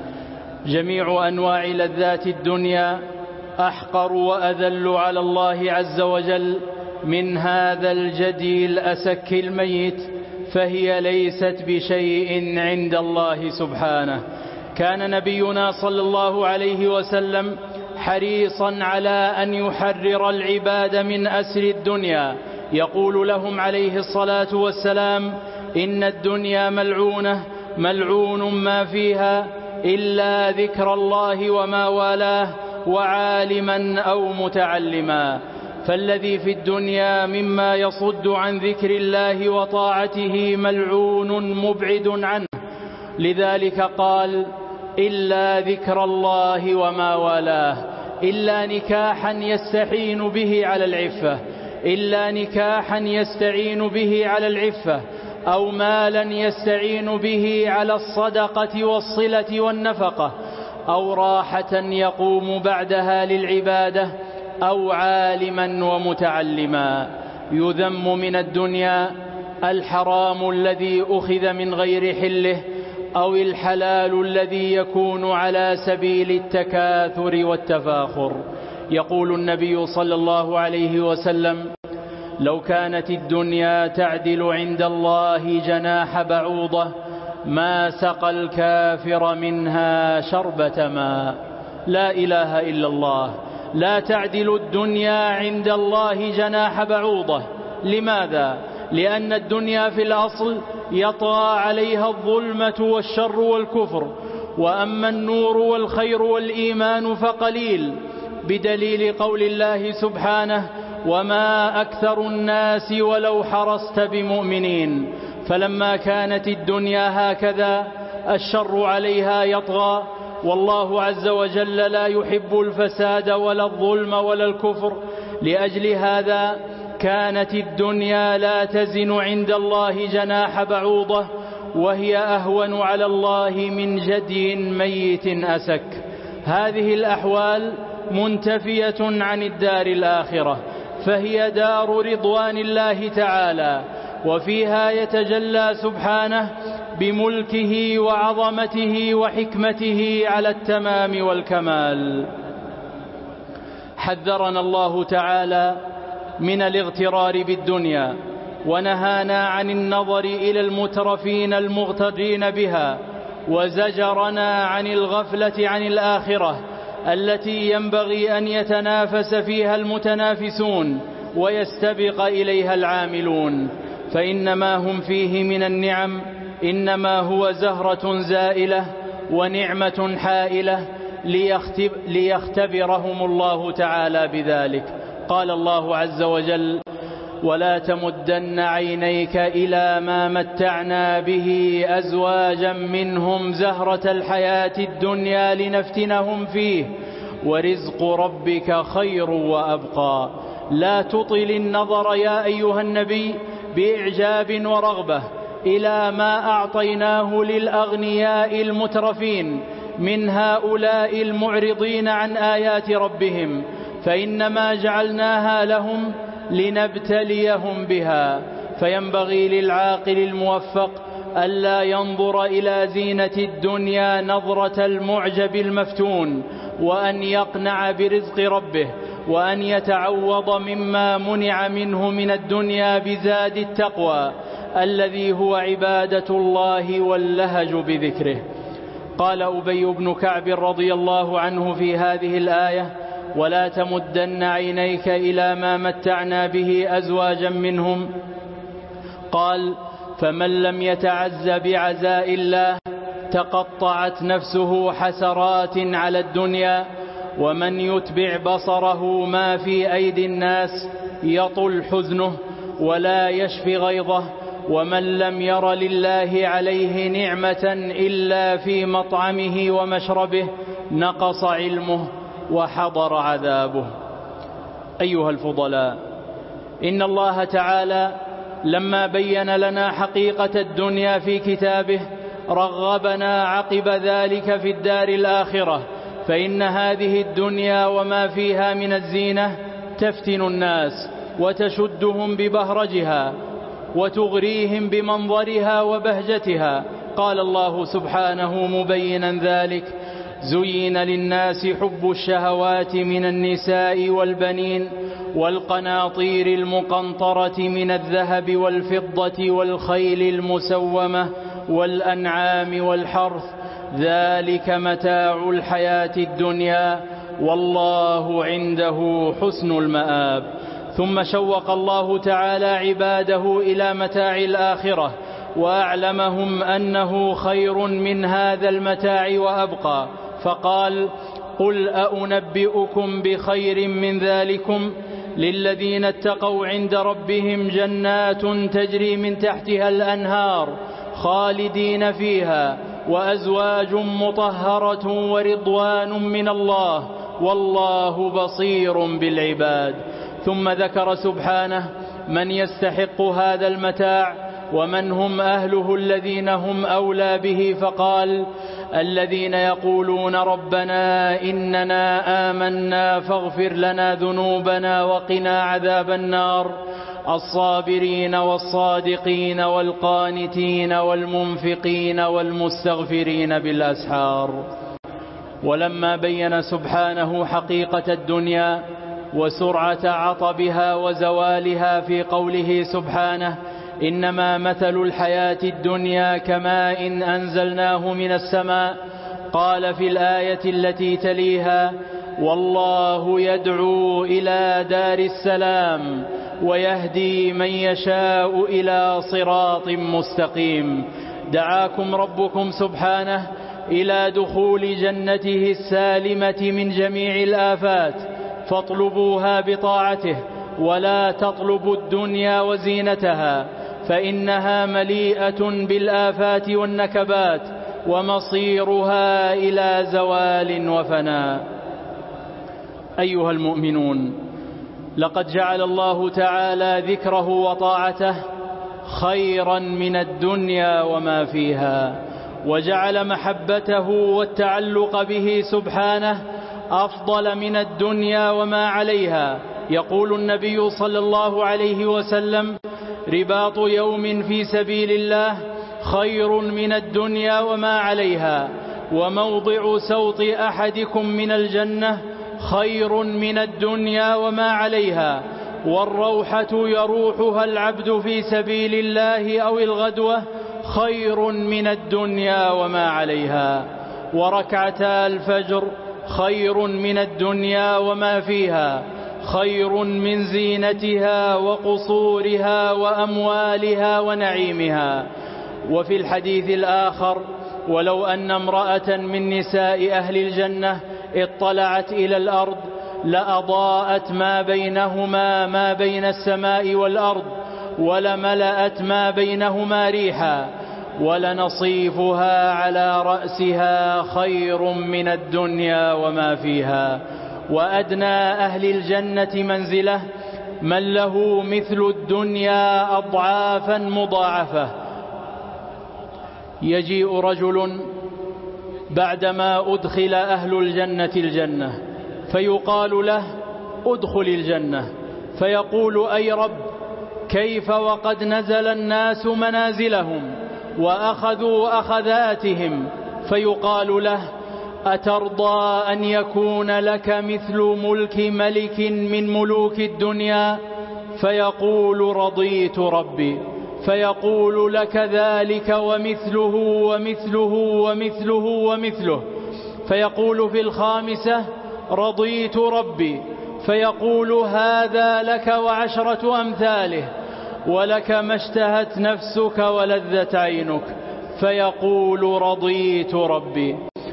جميع أنواع لذات الدنيا أحقر وأذل على الله عز وجل من هذا الجدي الأسك الميت، فهي ليست بشيء عند الله سبحانه. كان نبينا صلى الله عليه وسلم حريصا على أن يحرر العباد من أسر الدنيا، يقول لهم عليه الصلاة والسلام: إن الدنيا ملعونة، ملعون ما فيها إلا ذكر الله وما والاه وعالما أو متعلما. فالذي في الدنيا مما يصد عن ذكر الله وطاعته ملعون مبعد عنه. لذلك قال: إلا ذكر الله وما والاه، إلا نكاحا يستعين به على العفة، إلا نكاحا يستعين به على العفة، أو مالا يستعين به على الصدقة والصلة والنفقة، أو راحة يقوم بعدها للعبادة، أو عالما ومتعلما. يذم من الدنيا الحرام الذي أخذ من غير حله، أو الحلال الذي يكون على سبيل التكاثر والتفاخر. يقول النبي صلى الله عليه وسلم: لو كانت الدنيا تعدل عند الله جناح بعوضة ما سقى الكافر منها شربة ماء. لا إله إلا الله. لا تعدل الدنيا عند الله جناح بعوضة. لماذا؟ لأن الدنيا في الأصل يطغى عليها الظلمة والشر والكفر، وأما النور والخير والإيمان فقليل، بدليل قول الله سبحانه: وما أكثر الناس ولو حرصت بمؤمنين. فلما كانت الدنيا هكذا الشر عليها يطغى، والله عز وجل لا يحب الفساد ولا الظلم ولا الكفر. لأجل هذا كانت الدنيا لا تزن عند الله جناح بعوضة، وهي أهون على الله من جدي ميت أسك. هذه الأحوال منتفية عن الدار الآخرة، فهي دار رضوان الله تعالى، وفيها يتجلى سبحانه بملكه وعظمته وحكمته على التمام والكمال. حذرنا الله تعالى من الاغترار بالدنيا، ونهانا عن النظر إلى المترفين المغترين بها، وزجرنا عن الغفلة عن الآخرة التي ينبغي أن يتنافس فيها المتنافسون ويستبق إليها العاملون. فإنما هم فيه من النعم إنما هو زهرة زائلة ونعمة حائلة ليختبرهم الله تعالى بذلك. قال الله عز وجل: ولا تمدن عينيك إلى ما متعنا به أزواجا منهم زهرة الحياة الدنيا لنفتنهم فيه ورزق ربك خير وأبقى. لا تطل النظر يا أيها النبي بإعجاب ورغبة إلى ما أعطيناه للأغنياء المترفين من هؤلاء المعرضين عن آيات ربهم، فإنما جعلناها لهم لنبتليهم بها. فينبغي للعاقل الموفق ألا ينظر إلى زينة الدنيا نظرة المعجب المفتون، وأن يقنع برزق ربه، وأن يتعوض مما منع منه من الدنيا بزاد التقوى الذي هو عبادة الله واللهج بذكره. قال أبي بن كعب رضي الله عنه في هذه الآية: ولا تمدن عينيك إلى ما متعنا به أزواجا منهم. قال: فمن لم يتعز بعزاء الله تقطعت نفسه حسرات على الدنيا، ومن يتبع بصره ما في أيدي الناس يطل حزنه ولا يشفي غيظه، ومن لم ير لله عليه نعمة إلا في مطعمه ومشربه نقص علمه وحضر عذابه. أيها الفضلاء، إن الله تعالى لما بين لنا حقيقة الدنيا في كتابه رغبنا عقب ذلك في الدار الآخرة، فإن هذه الدنيا وما فيها من الزينة تفتن الناس وتشدهم ببهرجها وتغريهم بمنظرها وبهجتها. قال الله سبحانه مبينا ذلك: زين للناس حب الشهوات من النساء والبنين والقناطير المقنطرة من الذهب والفضة والخيل المسومة والأنعام والحرث، ذلك متاع الحياة الدنيا والله عنده حسن المآب. ثم شوق الله تعالى عباده إلى متاع الآخرة وأعلمهم أنه خير من هذا المتاع وأبقى، فقال: قل أأنبئكم بخير من ذلكم للذين اتقوا عند ربهم جنات تجري من تحتها الأنهار خالدين فيها وأزواج مطهرة ورضوان من الله والله بصير بالعباد. ثم ذكر سبحانه من يستحق هذا المتاع ومن هم أهله الذين هم أولى به، فقال: الذين يقولون ربنا إننا آمنا فاغفر لنا ذنوبنا وقنا عذاب النار، الصابرين والصادقين والقانتين والمنفقين والمستغفرين بالأسحار. ولما بين سبحانه حقيقة الدنيا وسرعة عطبها وزوالها في قوله سبحانه: إنما مثل الحياة الدنيا كماء أنزلناه من السماء، قال في الآية التي تليها: والله يدعو إلى دار السلام ويهدي من يشاء إلى صراط مستقيم. دعاكم ربكم سبحانه إلى دخول جنته السالمة من جميع الآفات، فاطلبوها بطاعته ولا تطلبوا الدنيا وزينتها، فإنها مليئة بالآفات والنكبات ومصيرها إلى زوال وفناء. أيها المؤمنون، لقد جعل الله تعالى ذكره وطاعته خيرا من الدنيا وما فيها، وجعل محبته والتعلق به سبحانه أفضل من الدنيا وما عليها. يقول النبي صلى الله عليه وسلم: رباط يوم في سبيل الله خير من الدنيا وما عليها، وموضع سوط أحدكم من الجنة خير من الدنيا وما عليها، والروحة يروحها العبد في سبيل الله أو الغدوة خير من الدنيا وما عليها، وركعتا الفجر خير من الدنيا وما فيها، خير من زينتها وقصورها وأموالها ونعيمها. وفي الحديث الآخر: ولو أن امرأة من نساء أهل الجنة اطلعت إلى الأرض لأضاءت ما بينهما ما بين السماء والأرض ولملأت ما بينهما ريحا، ولنصيفها على رأسها خير من الدنيا وما فيها. وأدنى أهل الجنة منزلة من له مثل الدنيا أضعافا مضاعفة. يجيء رجل بعدما أدخل أهل الجنة الجنة فيقال له: أدخل الجنة، فيقول: أي رب، كيف وقد نزل الناس منازلهم وأخذوا أخذاتهم؟ فيقال له: أترضى أن يكون لك مثل ملك ملك من ملوك الدنيا؟ فيقول: رضيت ربي. فيقول: لك ذلك ومثله ومثله ومثله ومثله. فيقول في الخامسة: رضيت ربي، فيقول هذا لك وعشرة أمثاله، ولك ما اشتهت نفسك ولذت عينك، فيقول رضيت ربي.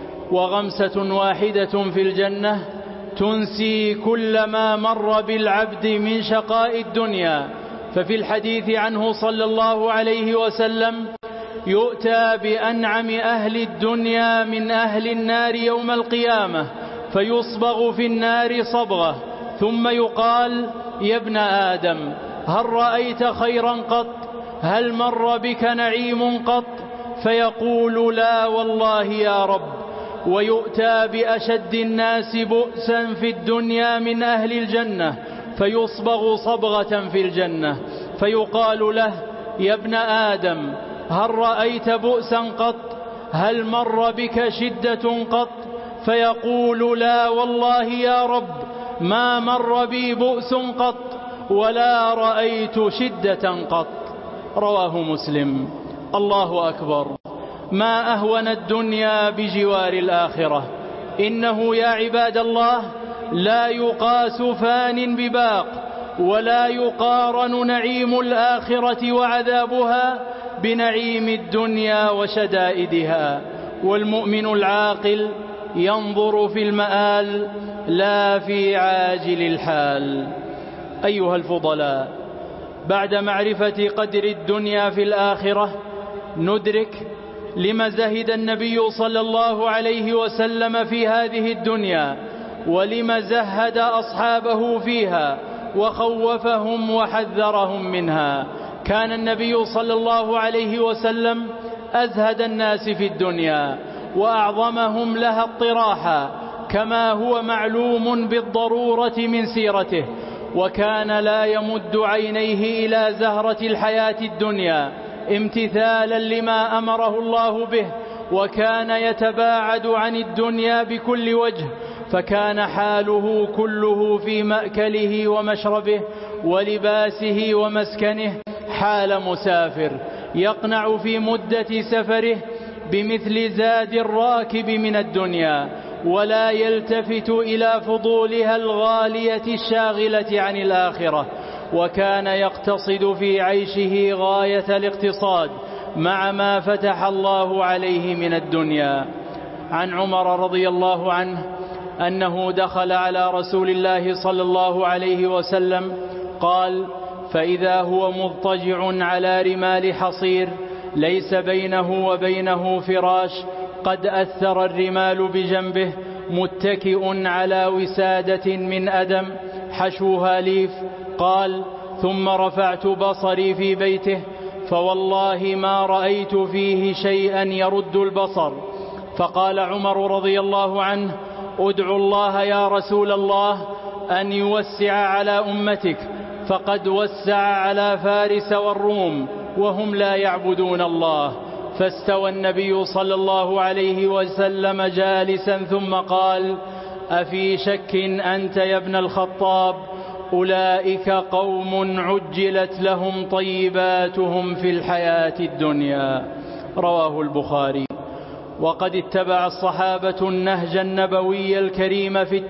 وغمسة واحدة في الجنة تنسي كل ما مر بالعبد من شقاء الدنيا. ففي الحديث عنه صلى الله عليه وسلم: يؤتى بأنعم أهل الدنيا من أهل النار يوم القيامة، فيصبغ في النار صبغة، ثم يقال: يا ابن آدم، هل رأيت خيرا قط؟ هل مر بك نعيم قط؟ فيقول: لا والله يا رب. ويؤتى بأشد الناس بؤسا في الدنيا من أهل الجنة، فيصبغ صبغة في الجنة، فيقال له: يا ابن آدم، هل رأيت بؤسا قط؟ هل مر بك شدة قط؟ فيقول: لا والله يا رب، ما مر بي بؤس قط ولا رأيت شدة قط. رواه مسلم. الله أكبر. ما أهون الدنيا بجوار الآخرة. إنه يا عباد الله لا يقاس فان بباق، ولا يقارن نعيم الآخرة وعذابها بنعيم الدنيا وشدائدها. والمؤمن العاقل ينظر في المآل لا في عاجل الحال. أيها الفضلاء، بعد معرفة قدر الدنيا في الآخرة ندرك لما زهد النبي صلى الله عليه وسلم في هذه الدنيا، ولما زهد أصحابه فيها وخوفهم وحذرهم منها. كان النبي صلى الله عليه وسلم أزهد الناس في الدنيا وأعظمهم لها اطراحا، كما هو معلوم بالضرورة من سيرته، وكان لا يمد عينيه إلى زهرة الحياة الدنيا امتثالا لما أمره الله به، وكان يتباعد عن الدنيا بكل وجه، فكان حاله كله في مأكله ومشربه ولباسه ومسكنه حال مسافر يقنع في مدة سفره بمثل زاد الراكب من الدنيا، ولا يلتفت إلى فضولها الغالية الشاغلة عن الآخرة، وكان يقتصد في عيشه غاية الاقتصاد مع ما فتح الله عليه من الدنيا. عن عمر رضي الله عنه أنه دخل على رسول الله صلى الله عليه وسلم قال: فإذا هو مضطجع على رمال حصير ليس بينه وبينه فراش، قد أثر الرمال بجنبه، متكئ على وسادة من أدم حشوها ليف. قال: ثم رفعت بصري في بيته فوالله ما رأيت فيه شيئا يرد البصر. فقال عمر رضي الله عنه: ادعو الله يا رسول الله أن يوسع على أمتك، فقد وسع على فارس والروم وهم لا يعبدون الله. فاستوى النبي صلى الله عليه وسلم جالسا ثم قال: أفي شك أنت يا ابن الخطاب؟ أولئك قوم عجلت لهم طيباتهم في الحياة الدنيا. رواه البخاري. وقد اتبع الصحابة النهج النبوي الكريم في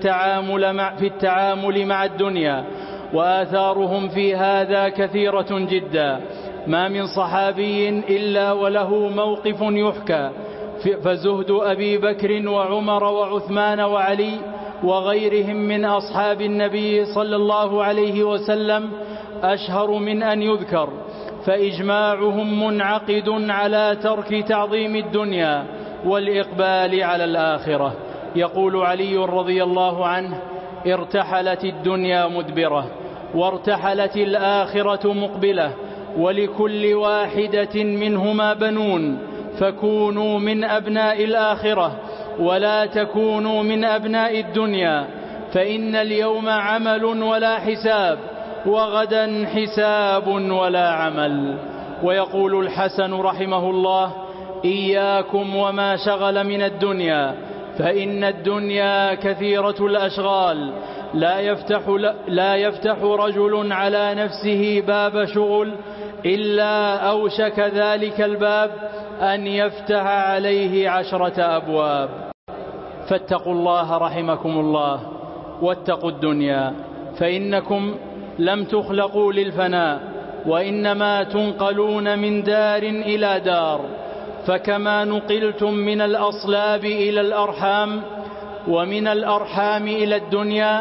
التعامل مع الدنيا، وآثارهم في هذا كثيرة جدا، ما من صحابي إلا وله موقف يحكى. فزهد أبي بكر وعمر وعثمان وعلي وغيرهم من أصحاب النبي صلى الله عليه وسلم أشهر من أن يذكر، فإجماعهم منعقد على ترك تعظيم الدنيا والإقبال على الآخرة. يقول علي رضي الله عنه: ارتحلت الدنيا مدبرة وارتحلت الآخرة مقبلة، ولكل واحدة منهما بنون، فكونوا من أبناء الآخرة ولا تكونوا من أبناء الدنيا، فإن اليوم عمل ولا حساب، وغدا حساب ولا عمل. ويقول الحسن رحمه الله: إياكم وما شغل من الدنيا، فإن الدنيا كثيرة الأشغال، لا يفتح رجل على نفسه باب شغل إلا أوشك ذلك الباب أن يفتح عليه 10 أبواب. فاتقوا الله رحمكم الله، واتقوا الدنيا، فإنكم لم تخلقوا للفناء، وإنما تنقلون من دار إلى دار. فكما نقلتم من الأصلاب إلى الأرحام، ومن الأرحام إلى الدنيا،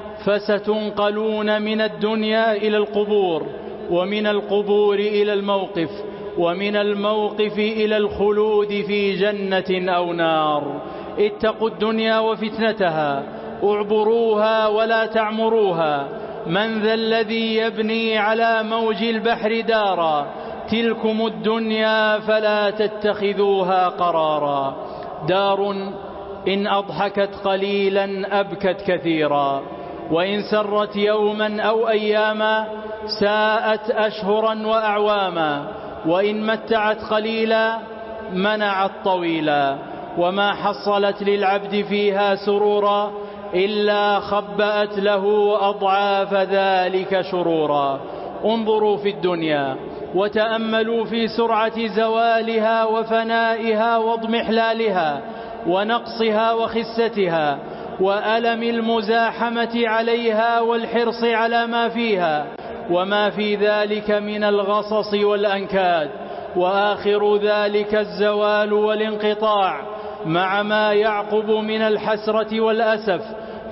فستنقلون من الدنيا إلى القبور، ومن القبور إلى الموقف، ومن الموقف إلى الخلود في جنة أو نار. اتقوا الدنيا وفتنتها، اعبروها ولا تعمروها. من ذا الذي يبني على موج البحر دارا؟ تلكم الدنيا فلا تتخذوها قرارا. دار إن أضحكت قليلا أبكت كثيرا، وإن سرت يوما أو أياما ساءت أشهرا وأعواما، وإن متعت قليلا منعت طويلا. وما حصلت للعبد فيها سرورا إلا خبأت له أضعاف ذلك شرورا. انظروا في الدنيا وتأملوا في سرعة زوالها وفنائها واضمحلالها ونقصها وخستها، وألم المزاحمة عليها والحرص على ما فيها، وما في ذلك من الغصص والأنكاد. وآخر ذلك الزوال والانقطاع، مع ما يعقب من الحسرة والأسف.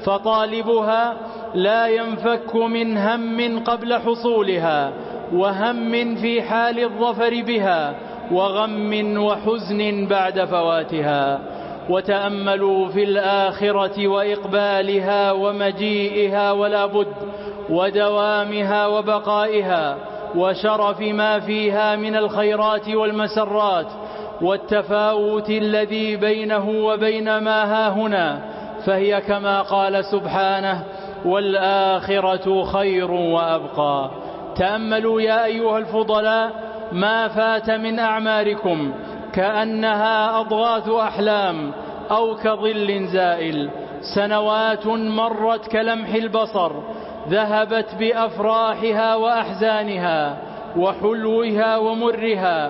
فطالبها لا ينفك من هم قبل حصولها، وهم في حال الظفر بها، وغم وحزن بعد فواتها. وتأملوا في الآخرة وإقبالها ومجيئها ولا بد، ودوامها وبقائها، وشرف ما فيها من الخيرات والمسرات، والتفاوت الذي بينه وبين ما هاهنا. فهي كما قال سبحانه: والآخرة خير وأبقى. تأملوا يا أيها الفضلاء ما فات من أعماركم، كأنها أضغاث أحلام أو كظل زائل. سنوات مرت كلمح البصر، ذهبت بأفراحها وأحزانها وحلوها ومرها،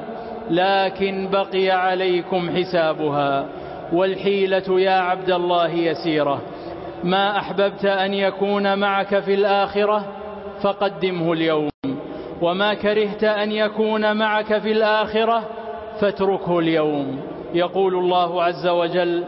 لكن بقي عليكم حسابها. والحيلة يا عبد الله يسيرة. ما أحببت أن يكون معك في الآخرة فقدمه اليوم، وما كرهت أن يكون معك في الآخرة فاتركه اليوم. يقول الله عز وجل: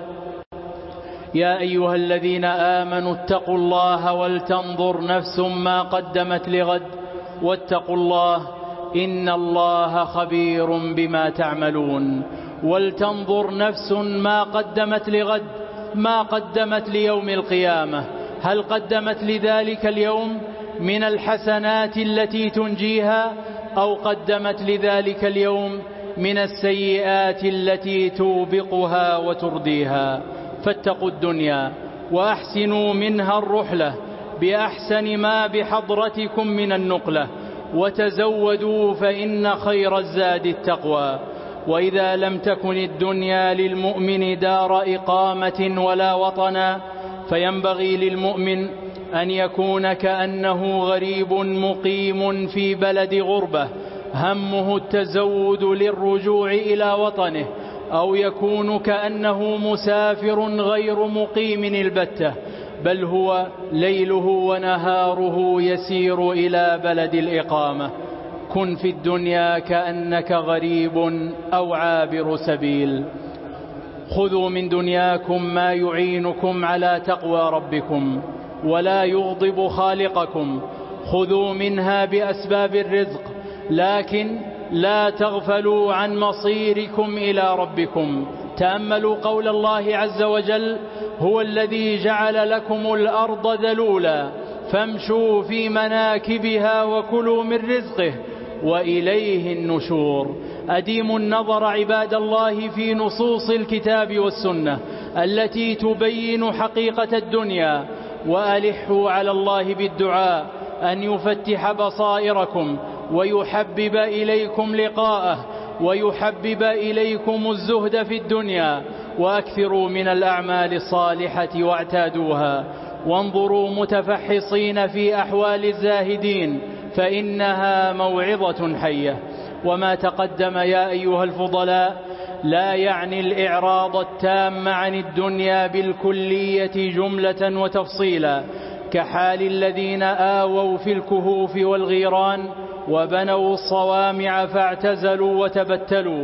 يا أيها الذين آمنوا اتقوا الله ولتنظر نفس ما قدمت لغد واتقوا الله إن الله خبير بما تعملون. ولتنظر نفس ما قدمت لغد، ما قدمت ليوم القيامة. هل قدمت لذلك اليوم من الحسنات التي تنجيها، أو قدمت لذلك اليوم من السيئات التي توبقها وترديها؟ فاتقوا الدنيا وأحسنوا منها الرحلة بأحسن ما بحضرتكم من النقلة، وتزودوا فإن خير الزاد التقوى. وإذا لم تكن الدنيا للمؤمن دار إقامة ولا وطنا، فينبغي للمؤمن أن يكون كأنه غريب مقيم في بلد غربة، همه التزود للرجوع إلى وطنه، أو يكون كأنه مسافر غير مقيم البتة، بل هو ليله ونهاره يسير إلى بلد الإقامة. كن في الدنيا كأنك غريب أو عابر سبيل. خذوا من دنياكم ما يعينكم على تقوى ربكم ولا يغضب خالقكم. خذوا منها بأسباب الرزق، لكن لا تغفلوا عن مصيركم إلى ربكم. تأملوا قول الله عز وجل: هو الذي جعل لكم الأرض ذلولا فامشوا في مناكبها وكلوا من رزقه وإليه النشور. أديموا النظر عباد الله في نصوص الكتاب والسنة التي تبين حقيقة الدنيا، وألحوا على الله بالدعاء أن يفتح بصائركم ويحبب إليكم لقاءه، ويحبب إليكم الزهد في الدنيا، وأكثروا من الأعمال الصالحة واعتادوها. وانظروا متفحصين في أحوال الزاهدين فإنها موعظة حية. وما تقدم يا أيها الفضلاء لا يعني الإعراض التام عن الدنيا بالكلية جملة وتفصيلا، كحال الذين آووا في الكهوف والغيران وبنوا الصوامع فاعتزلوا وتبتلوا،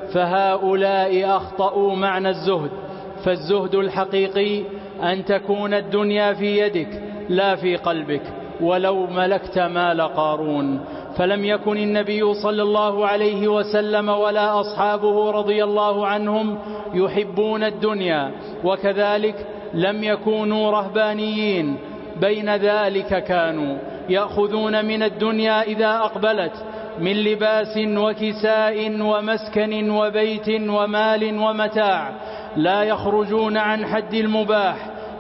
فهؤلاء أخطأوا معنى الزهد. فالزهد الحقيقي أن تكون الدنيا في يدك لا في قلبك، ولو ملكت مال قارون. فلم يكن النبي صلى الله عليه وسلم ولا أصحابه رضي الله عنهم يحبون الدنيا، وكذلك لم يكونوا رهبانيين. بين ذلك كانوا يأخذون من الدنيا إذا أقبلت من لباس وكساء ومسكن وبيت ومال ومتاع، لا يخرجون عن حد المباح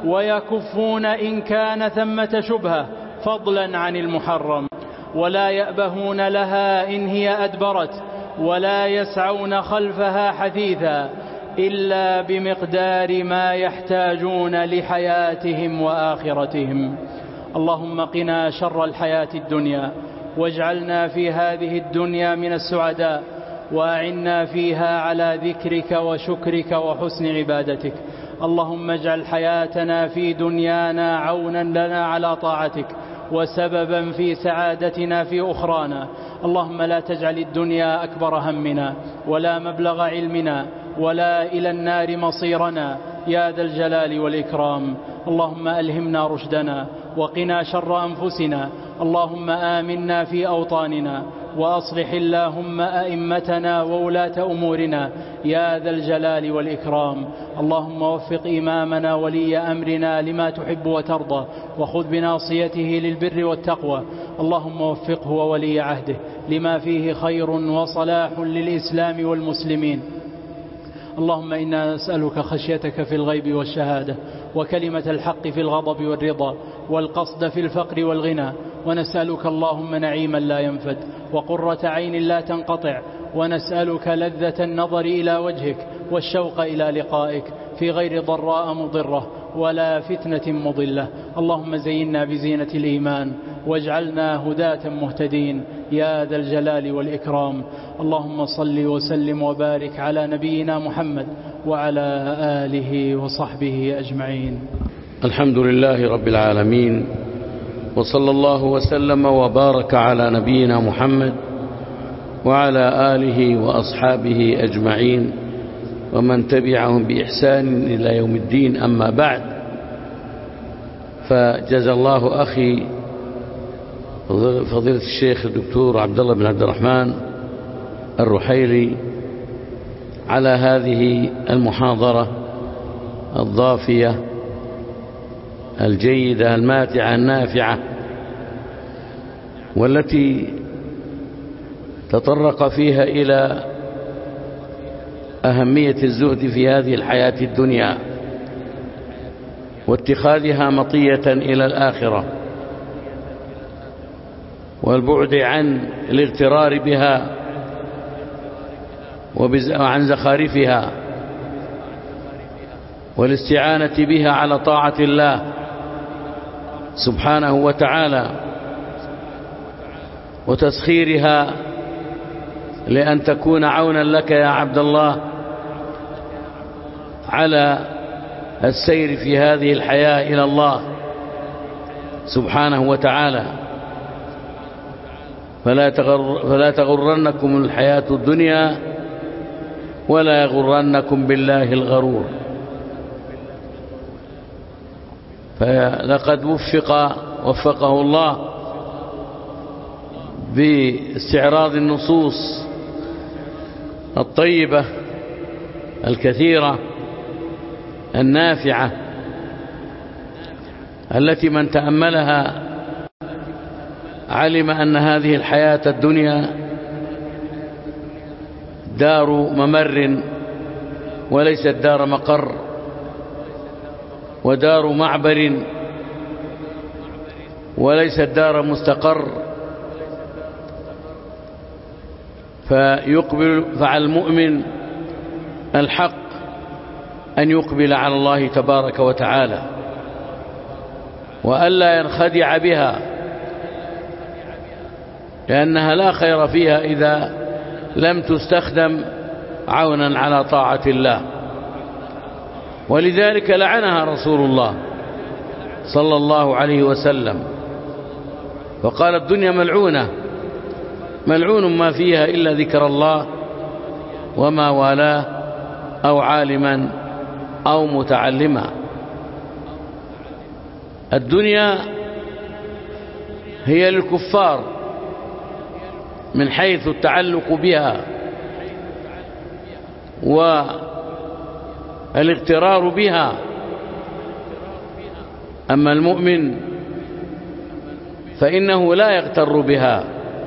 ويكفون إن كان ثمة شبهة فضلا عن المحرم، ولا يأبهون لها إن هي أدبرت، ولا يسعون خلفها حثيثا إلا بمقدار ما يحتاجون لحياتهم وآخرتهم. اللهم قنا شر الحياة الدنيا، واجعلنا في هذه الدنيا من السعداء، وأعنا فيها على ذكرك وشكرك وحسن عبادتك. اللهم اجعل حياتنا في دنيانا عونا لنا على طاعتك، وسببا في سعادتنا في أخرانا. اللهم لا تجعل الدنيا أكبر همنا، ولا مبلغ علمنا، ولا إلى النار مصيرنا، يا ذا الجلال والإكرام. اللهم ألهمنا رشدنا، وقنا شر أنفسنا. اللهم آمنا في أوطاننا، وأصلح اللهم أئمتنا وولاة أمورنا، يا ذا الجلال والإكرام. اللهم وفق إمامنا ولي أمرنا لما تحب وترضى، وخذ بناصيته للبر والتقوى. اللهم وفقه وولي عهده لما فيه خير وصلاح للإسلام والمسلمين. اللهم إنا نسألك خشيتك في الغيب والشهادة، وكلمة الحق في الغضب والرضا، والقصد في الفقر والغنى. ونسألك اللهم نعيما لا ينفد، وقرة عين لا تنقطع. ونسألك لذة النظر إلى وجهك، والشوق إلى لقائك، في غير ضراء مضرة ولا فتنة مضلة. اللهم زينا بزينة الإيمان، واجعلنا هداة مهتدين، يا ذا الجلال والإكرام. اللهم صل وسلم وبارك على نبينا محمد وعلى آله وصحبه أجمعين. الحمد لله رب العالمين، وصلى الله وسلم وبارك على نبينا محمد وعلى آله وأصحابه أجمعين، ومن تبعهم بإحسان إلى يوم الدين. أما بعد، فجزا الله أخي فضيلة الشيخ الدكتور عبد الله بن عبد الرحمن الرحيلي على هذه المحاضرة الضافية الجيدة الماتعة النافعة، والتي تطرق فيها إلى أهمية الزهد في هذه الحياة الدنيا، واتخاذها مطية إلى الآخرة، والبعد عن الاغترار بها وعن زخارفها، والاستعانة بها على طاعة الله سبحانه وتعالى، وتسخيرها لأن تكون عونا لك يا عبد الله على السير في هذه الحياة إلى الله سبحانه وتعالى. فلا تغرنكم الحياة الدنيا، ولا يغرنكم بالله الغرور. فلقد وفقه الله باستعراض النصوص الطيبة الكثيرة النافعة، التي من تأملها علم أن هذه الحياة الدنيا دار ممر وليست دار مقر، ودار معبر وليست دار مستقر. فعلى المؤمن الحق أن يقبل على الله تبارك وتعالى، وألا ينخدع بها، لأنها لا خير فيها إذا لم تستخدم عونا على طاعة الله. ولذلك لعنها رسول الله صلى الله عليه وسلم فقال الدنيا ملعونة، ملعون ما فيها إلا ذكر الله وما والاه أو عالما أو متعلما. الدنيا هي للكفار من حيث التعلق بها والاغترار بها، أما المؤمن فإنه لا يغتر بها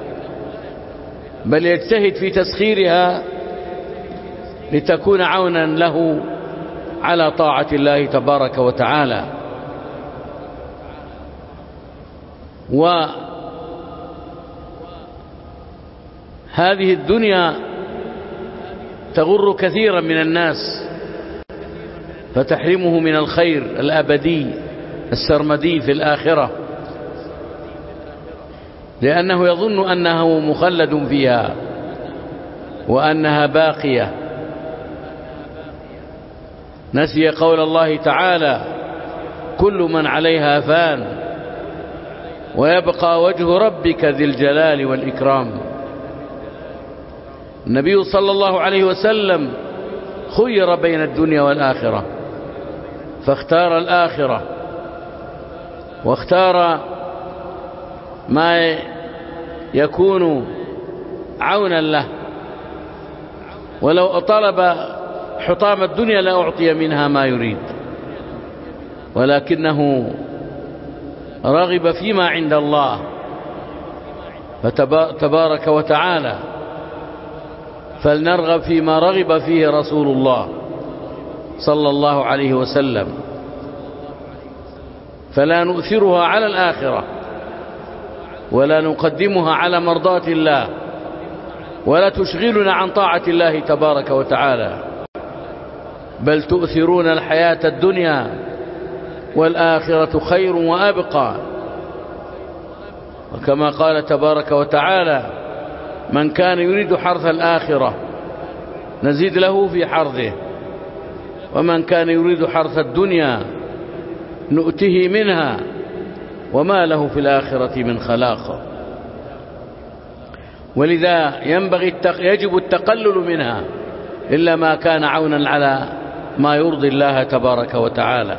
بل يجتهد في تسخيرها لتكون عونا له على طاعة الله تبارك وتعالى. وهذه الدنيا تغر كثيرا من الناس فتحرمه من الخير الأبدي السرمدي في الآخرة، لأنه يظن أنه مخلد فيها وأنها باقية. نسي قول الله تعالى: كل من عليها فان ويبقى وجه ربك ذي الجلال والإكرام. النبي صلى الله عليه وسلم خير بين الدنيا والآخرة فاختار الآخرة، واختار ما يكون عونا له، ولو طلب حطام الدنيا لأعطي منها ما يريد، ولكنه رغب فيما عند الله تبارك وتعالى. فلنرغب فيما رغب فيه رسول الله صلى الله عليه وسلم، فلا نؤثرها على الآخرة ولا نقدمها على مرضاة الله ولا تشغلنا عن طاعة الله تبارك وتعالى، بل تؤثرون الحياة الدنيا والآخرة خير وأبقى. وكما قال تبارك وتعالى: من كان يريد حرث الآخرة نزيد له في حرثه ومن كان يريد حرث الدنيا نؤته منها وما له في الآخرة من خلاق. ولذا يجب التقلل منها إلا ما كان عونا على ما يرضي الله تبارك وتعالى.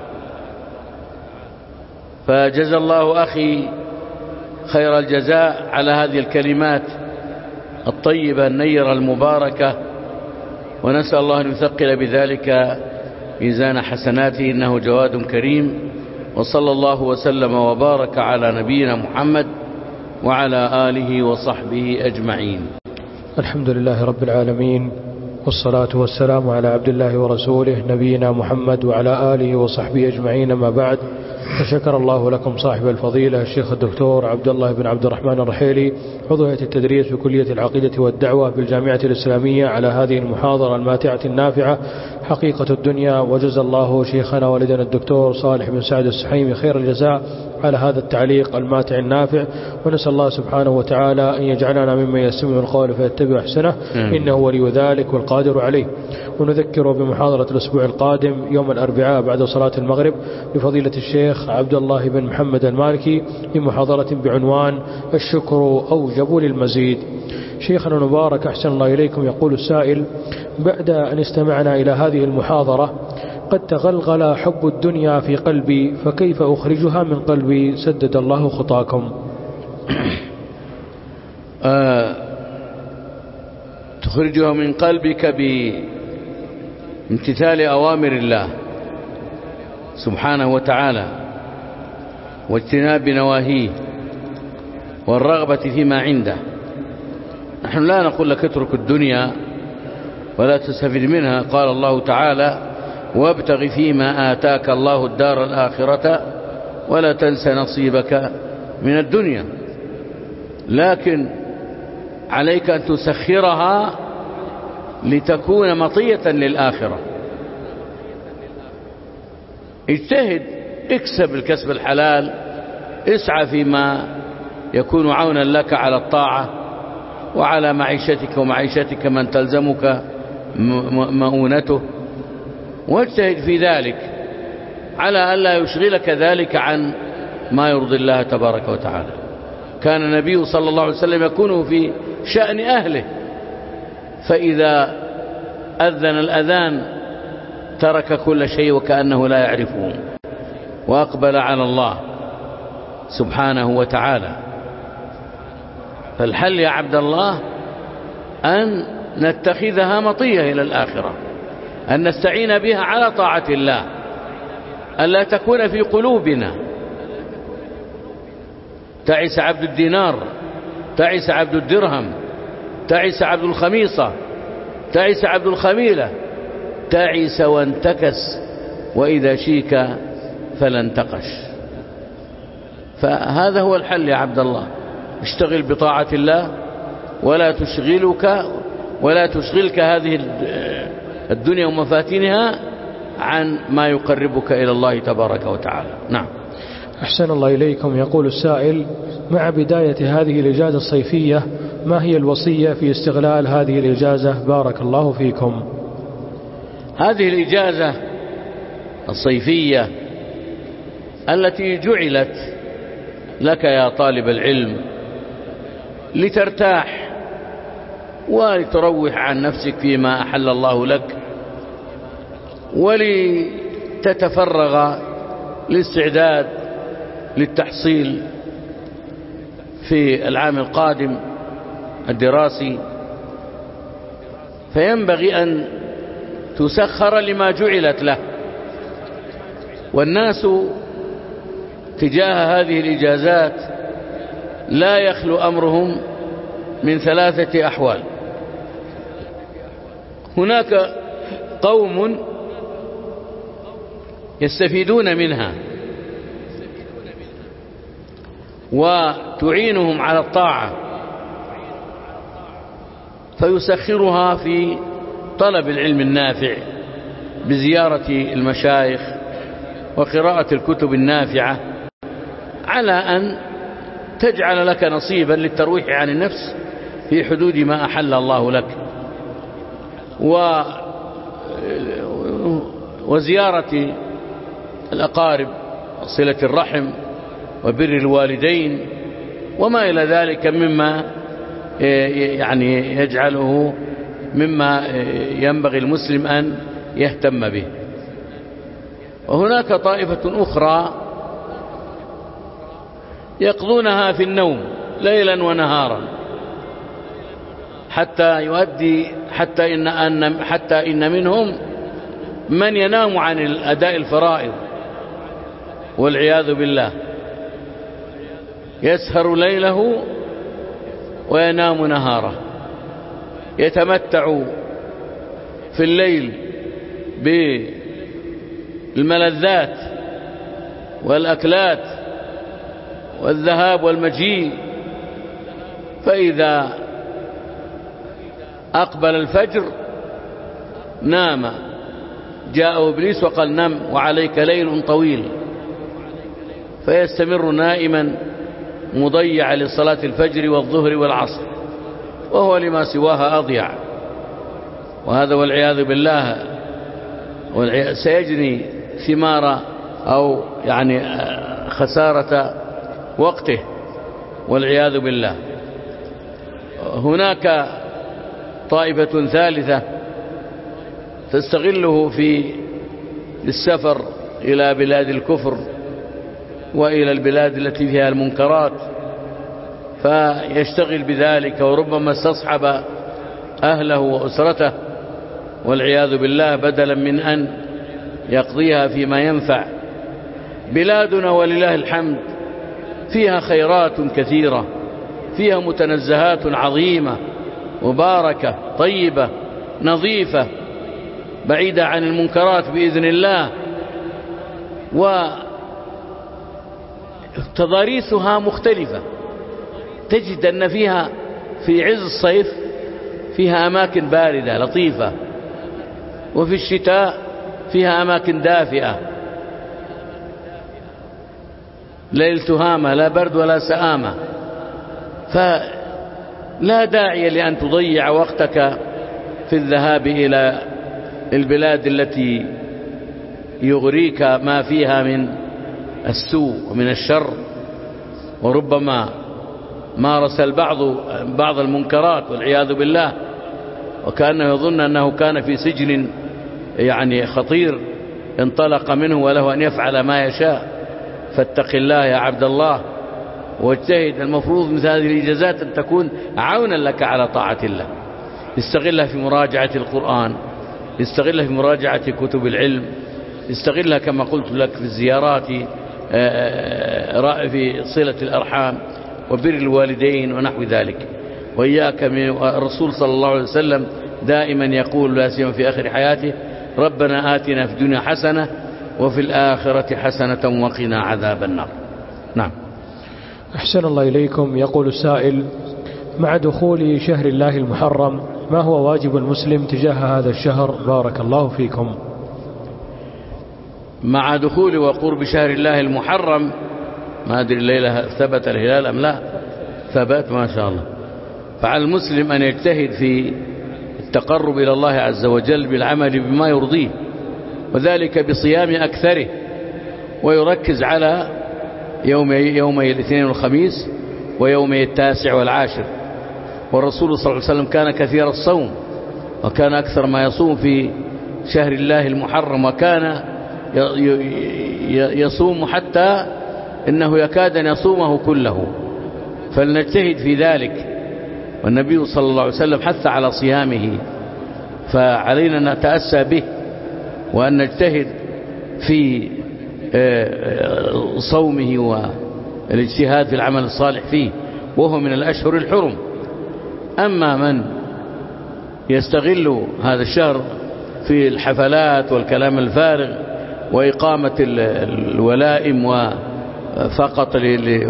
فجزى الله أخي خير الجزاء على هذه الكلمات الطيبة النيرة المباركة، ونسأل الله أن يثقل بذلك ميزان حسناته إنه جواد كريم. وصلى الله وسلم وبارك على نبينا محمد وعلى آله وصحبه أجمعين. الحمد لله رب العالمين، والصلاة والسلام على عبد الله ورسوله نبينا محمد وعلى آله وصحبه أجمعين. ما بعد، فشكر الله لكم صاحب الفضيلة الشيخ الدكتور عبد الله بن عبد الرحمن الرحيلي عضو هيئة التدريس بكلية العقيدة والدعوة بالجامعة الإسلامية على هذه المحاضرة الماتعة النافعة حقيقة الدنيا، وجزى الله شيخنا والدنا الدكتور صالح بن سعد السحيمي خير الجزاء على هذا التعليق الماتع النافع. ونسأل الله سبحانه وتعالى أن يجعلنا ممن يستمع القول فيتبع أحسنه إنه ولي ذلك والقادر عليه. ونذكر بمحاضرة الأسبوع القادم يوم الأربعاء بعد صلاة المغرب لفضيلة الشيخ عبد الله بن محمد المالكي لمحاضرة بعنوان الشكر أوجب للمزيد. شيخنا المبارك أحسن الله إليكم، يقول السائل: بعد أن استمعنا إلى هذه المحاضرة قد تغلغل حب الدنيا في قلبي، فكيف أخرجها من قلبي؟ سدد الله خطاكم. تخرجها من قلبك بامتثال أوامر الله سبحانه وتعالى واجتناب نواهيه والرغبة فيما عنده. نحن لا نقول لك اترك الدنيا ولا تستفد منها. قال الله تعالى: وابتغ فيما آتاك الله الدار الآخرة ولا تنس نصيبك من الدنيا. لكن عليك أن تسخرها لتكون مطية للآخرة. اجتهد، اكسب الكسب الحلال، اسعى فيما يكون عونا لك على الطاعة وعلى معيشتك ومعيشتك من تلزمك مؤونته، واجتهد في ذلك على ألا يشغلك ذلك عن ما يرضي الله تبارك وتعالى. كان النبي صلى الله عليه وسلم يكون في شأن أهله، فإذا أذن الأذان ترك كل شيء وكأنه لا يعرفه، وأقبل على الله سبحانه وتعالى. فالحل يا عبد الله أن نتخذها مطية إلى الآخرة، أن نستعين بها على طاعة الله، ألا تكون في قلوبنا تعس عبد الدينار، تعس عبد الدرهم، تعس عبد الخميصة، تعس عبد الخميلة، تعس وانتكس، وإذا شيك فلا انتقش. فهذا هو الحل يا عبد الله، اشتغل بطاعة الله، ولا تشغلك هذه الدنيا ومفاتنها عن ما يقربك إلى الله تبارك وتعالى. نعم. أحسن الله إليكم. يقول السائل: مع بداية هذه الإجازة الصيفية ما هي الوصية في استغلال هذه الإجازة؟ بارك الله فيكم. هذه الإجازة الصيفية التي جعلت لك يا طالب العلم لترتاح ولتروح عن نفسك فيما أحل الله لك، ولتتفرغ للاستعداد للتحصيل في العام القادم الدراسي، فينبغي أن تسخر لما جعلت له. والناس تجاه هذه الإجازات لا يخلو أمرهم من 3 أحوال. هناك قوم يستفيدون منها وتعينهم على الطاعة، فيسخرها في طلب العلم النافع بزيارة المشايخ وقراءة الكتب النافعة، على أن تجعل لك نصيبا للترويح عن النفس في حدود ما أحل الله لك، وزيارة الأقارب، صلة الرحم، وبر الوالدين، وما إلى ذلك مما يعني يجعله مما ينبغي المسلم أن يهتم به. وهناك طائفة أخرى يقضونها في النوم ليلا ونهارا، حتى إن منهم من ينام عن أداء الفرائض والعياذ بالله، يسهر ليله وينام نهاره، يتمتع في الليل بالملذات والأكلات والذهاب والمجيء، فإذا أقبل الفجر نام، جاء إبليس وقال: نم وعليك ليل طويل، فيستمر نائما مضيع لصلاة الفجر والظهر والعصر، وهو لما سواها أضيع. وهذا والعياذ بالله سيجني ثمار أو يعني خسارة وقته والعياذ بالله. هناك طائفة ثالثة تستغله في السفر إلى بلاد الكفر وإلى البلاد التي فيها المنكرات، فيشتغل بذلك، وربما استصحب أهله وأسرته والعياذ بالله بدلا من أن يقضيها فيما ينفع. بلادنا ولله الحمد فيها خيرات كثيرة، فيها متنزهات عظيمة مباركة طيبة نظيفة بعيدة عن المنكرات بإذن الله، وتضاريسها مختلفة. تجد أن فيها في عز الصيف فيها أماكن باردة لطيفة، وفي الشتاء فيها أماكن دافئة ليل تهامة، لا برد ولا سآمة. فلا داعي لأن تضيع وقتك في الذهاب إلى البلاد التي يغريك ما فيها من السوء ومن الشر، وربما مارس بعض المنكرات والعياذ بالله، وكأنه يظن أنه كان في سجن يعني خطير انطلق منه وله أن يفعل ما يشاء. فاتق الله يا عبد الله واجتهد. المفروض مثل هذه الإجازات أن تكون عونا لك على طاعة الله، استغلها في مراجعة القرآن، استغلها في مراجعة كتب العلم، استغلها كما قلت لك في الزيارات، في صلة الأرحام وبر الوالدين ونحو ذلك. وإياك من الرسول صلى الله عليه وسلم دائما يقول لا سيما في آخر حياته: ربنا آتنا في الدنيا حسنة وفي الآخرة حسنة وقنا عذاب النار. نعم. أحسن الله إليكم. يقول السائل: مع دخول شهر الله المحرم ما هو واجب المسلم تجاه هذا الشهر؟ بارك الله فيكم. مع دخول وقرب شهر الله المحرم، ما أدري الليلة ثبت الهلال أم لا؟ ثبت ما شاء الله. فعلى المسلم أن يجتهد في التقرب إلى الله عز وجل بالعمل بما يرضيه، وذلك بصيام أكثره، ويركز على يومي الاثنين والخميس ويومي التاسع والعاشر. والرسول صلى الله عليه وسلم كان كثير الصوم، وكان أكثر ما يصوم في شهر الله المحرم، وكان يصوم حتى إنه يكاد أن يصومه كله. فلنجتهد في ذلك، والنبي صلى الله عليه وسلم حث على صيامه، فعلينا أن نتأسى به وأن نجتهد في صومه والاجتهاد في العمل الصالح فيه، وهو من الأشهر الحرم. أما من يستغل هذا الشهر في الحفلات والكلام الفارغ وإقامة الولائم وفقط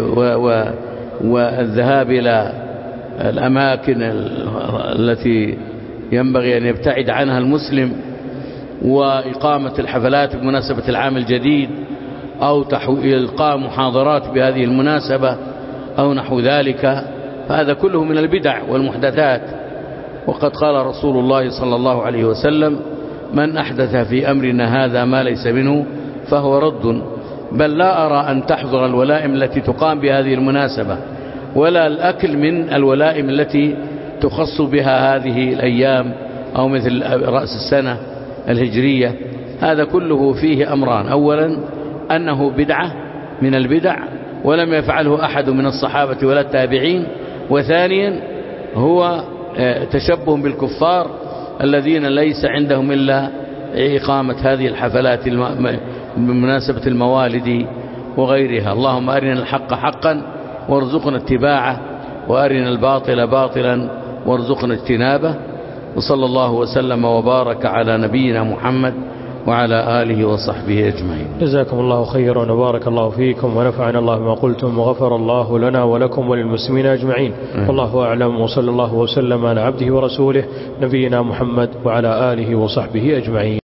والذهاب إلى الأماكن التي ينبغي أن يبتعد عنها المسلم، وإقامة الحفلات بمناسبة العام الجديد، أو إلقاء محاضرات بهذه المناسبة أو نحو ذلك، فهذا كله من البدع والمحدثات. وقد قال رسول الله صلى الله عليه وسلم: من أحدث في أمرنا هذا ما ليس منه فهو رد. بل لا أرى أن تحضر الولائم التي تقام بهذه المناسبة، ولا الأكل من الولائم التي تخص بها هذه الأيام، أو مثل رأس السنة الهجرية. هذا كله فيه أمران: أولا أنه بدعة من البدع ولم يفعله أحد من الصحابة ولا التابعين، وثانيا هو تشبه بالكفار الذين ليس عندهم إلا إقامة هذه الحفلات بمناسبة الموالد وغيرها. اللهم أرنا الحق حقا وارزقنا اتباعه، وأرنا الباطل باطلا وارزقنا اجتنابه. وصلى الله وسلم وبارك على نبينا محمد وعلى آله وصحبه أجمعين. جزاكم الله خيرا وبارك الله فيكم، ونفعنا الله بما قلتم، وغفر الله لنا ولكم وللمسلمين أجمعين. والله أعلم، وصلى الله وسلم على عبده ورسوله نبينا محمد وعلى آله وصحبه أجمعين.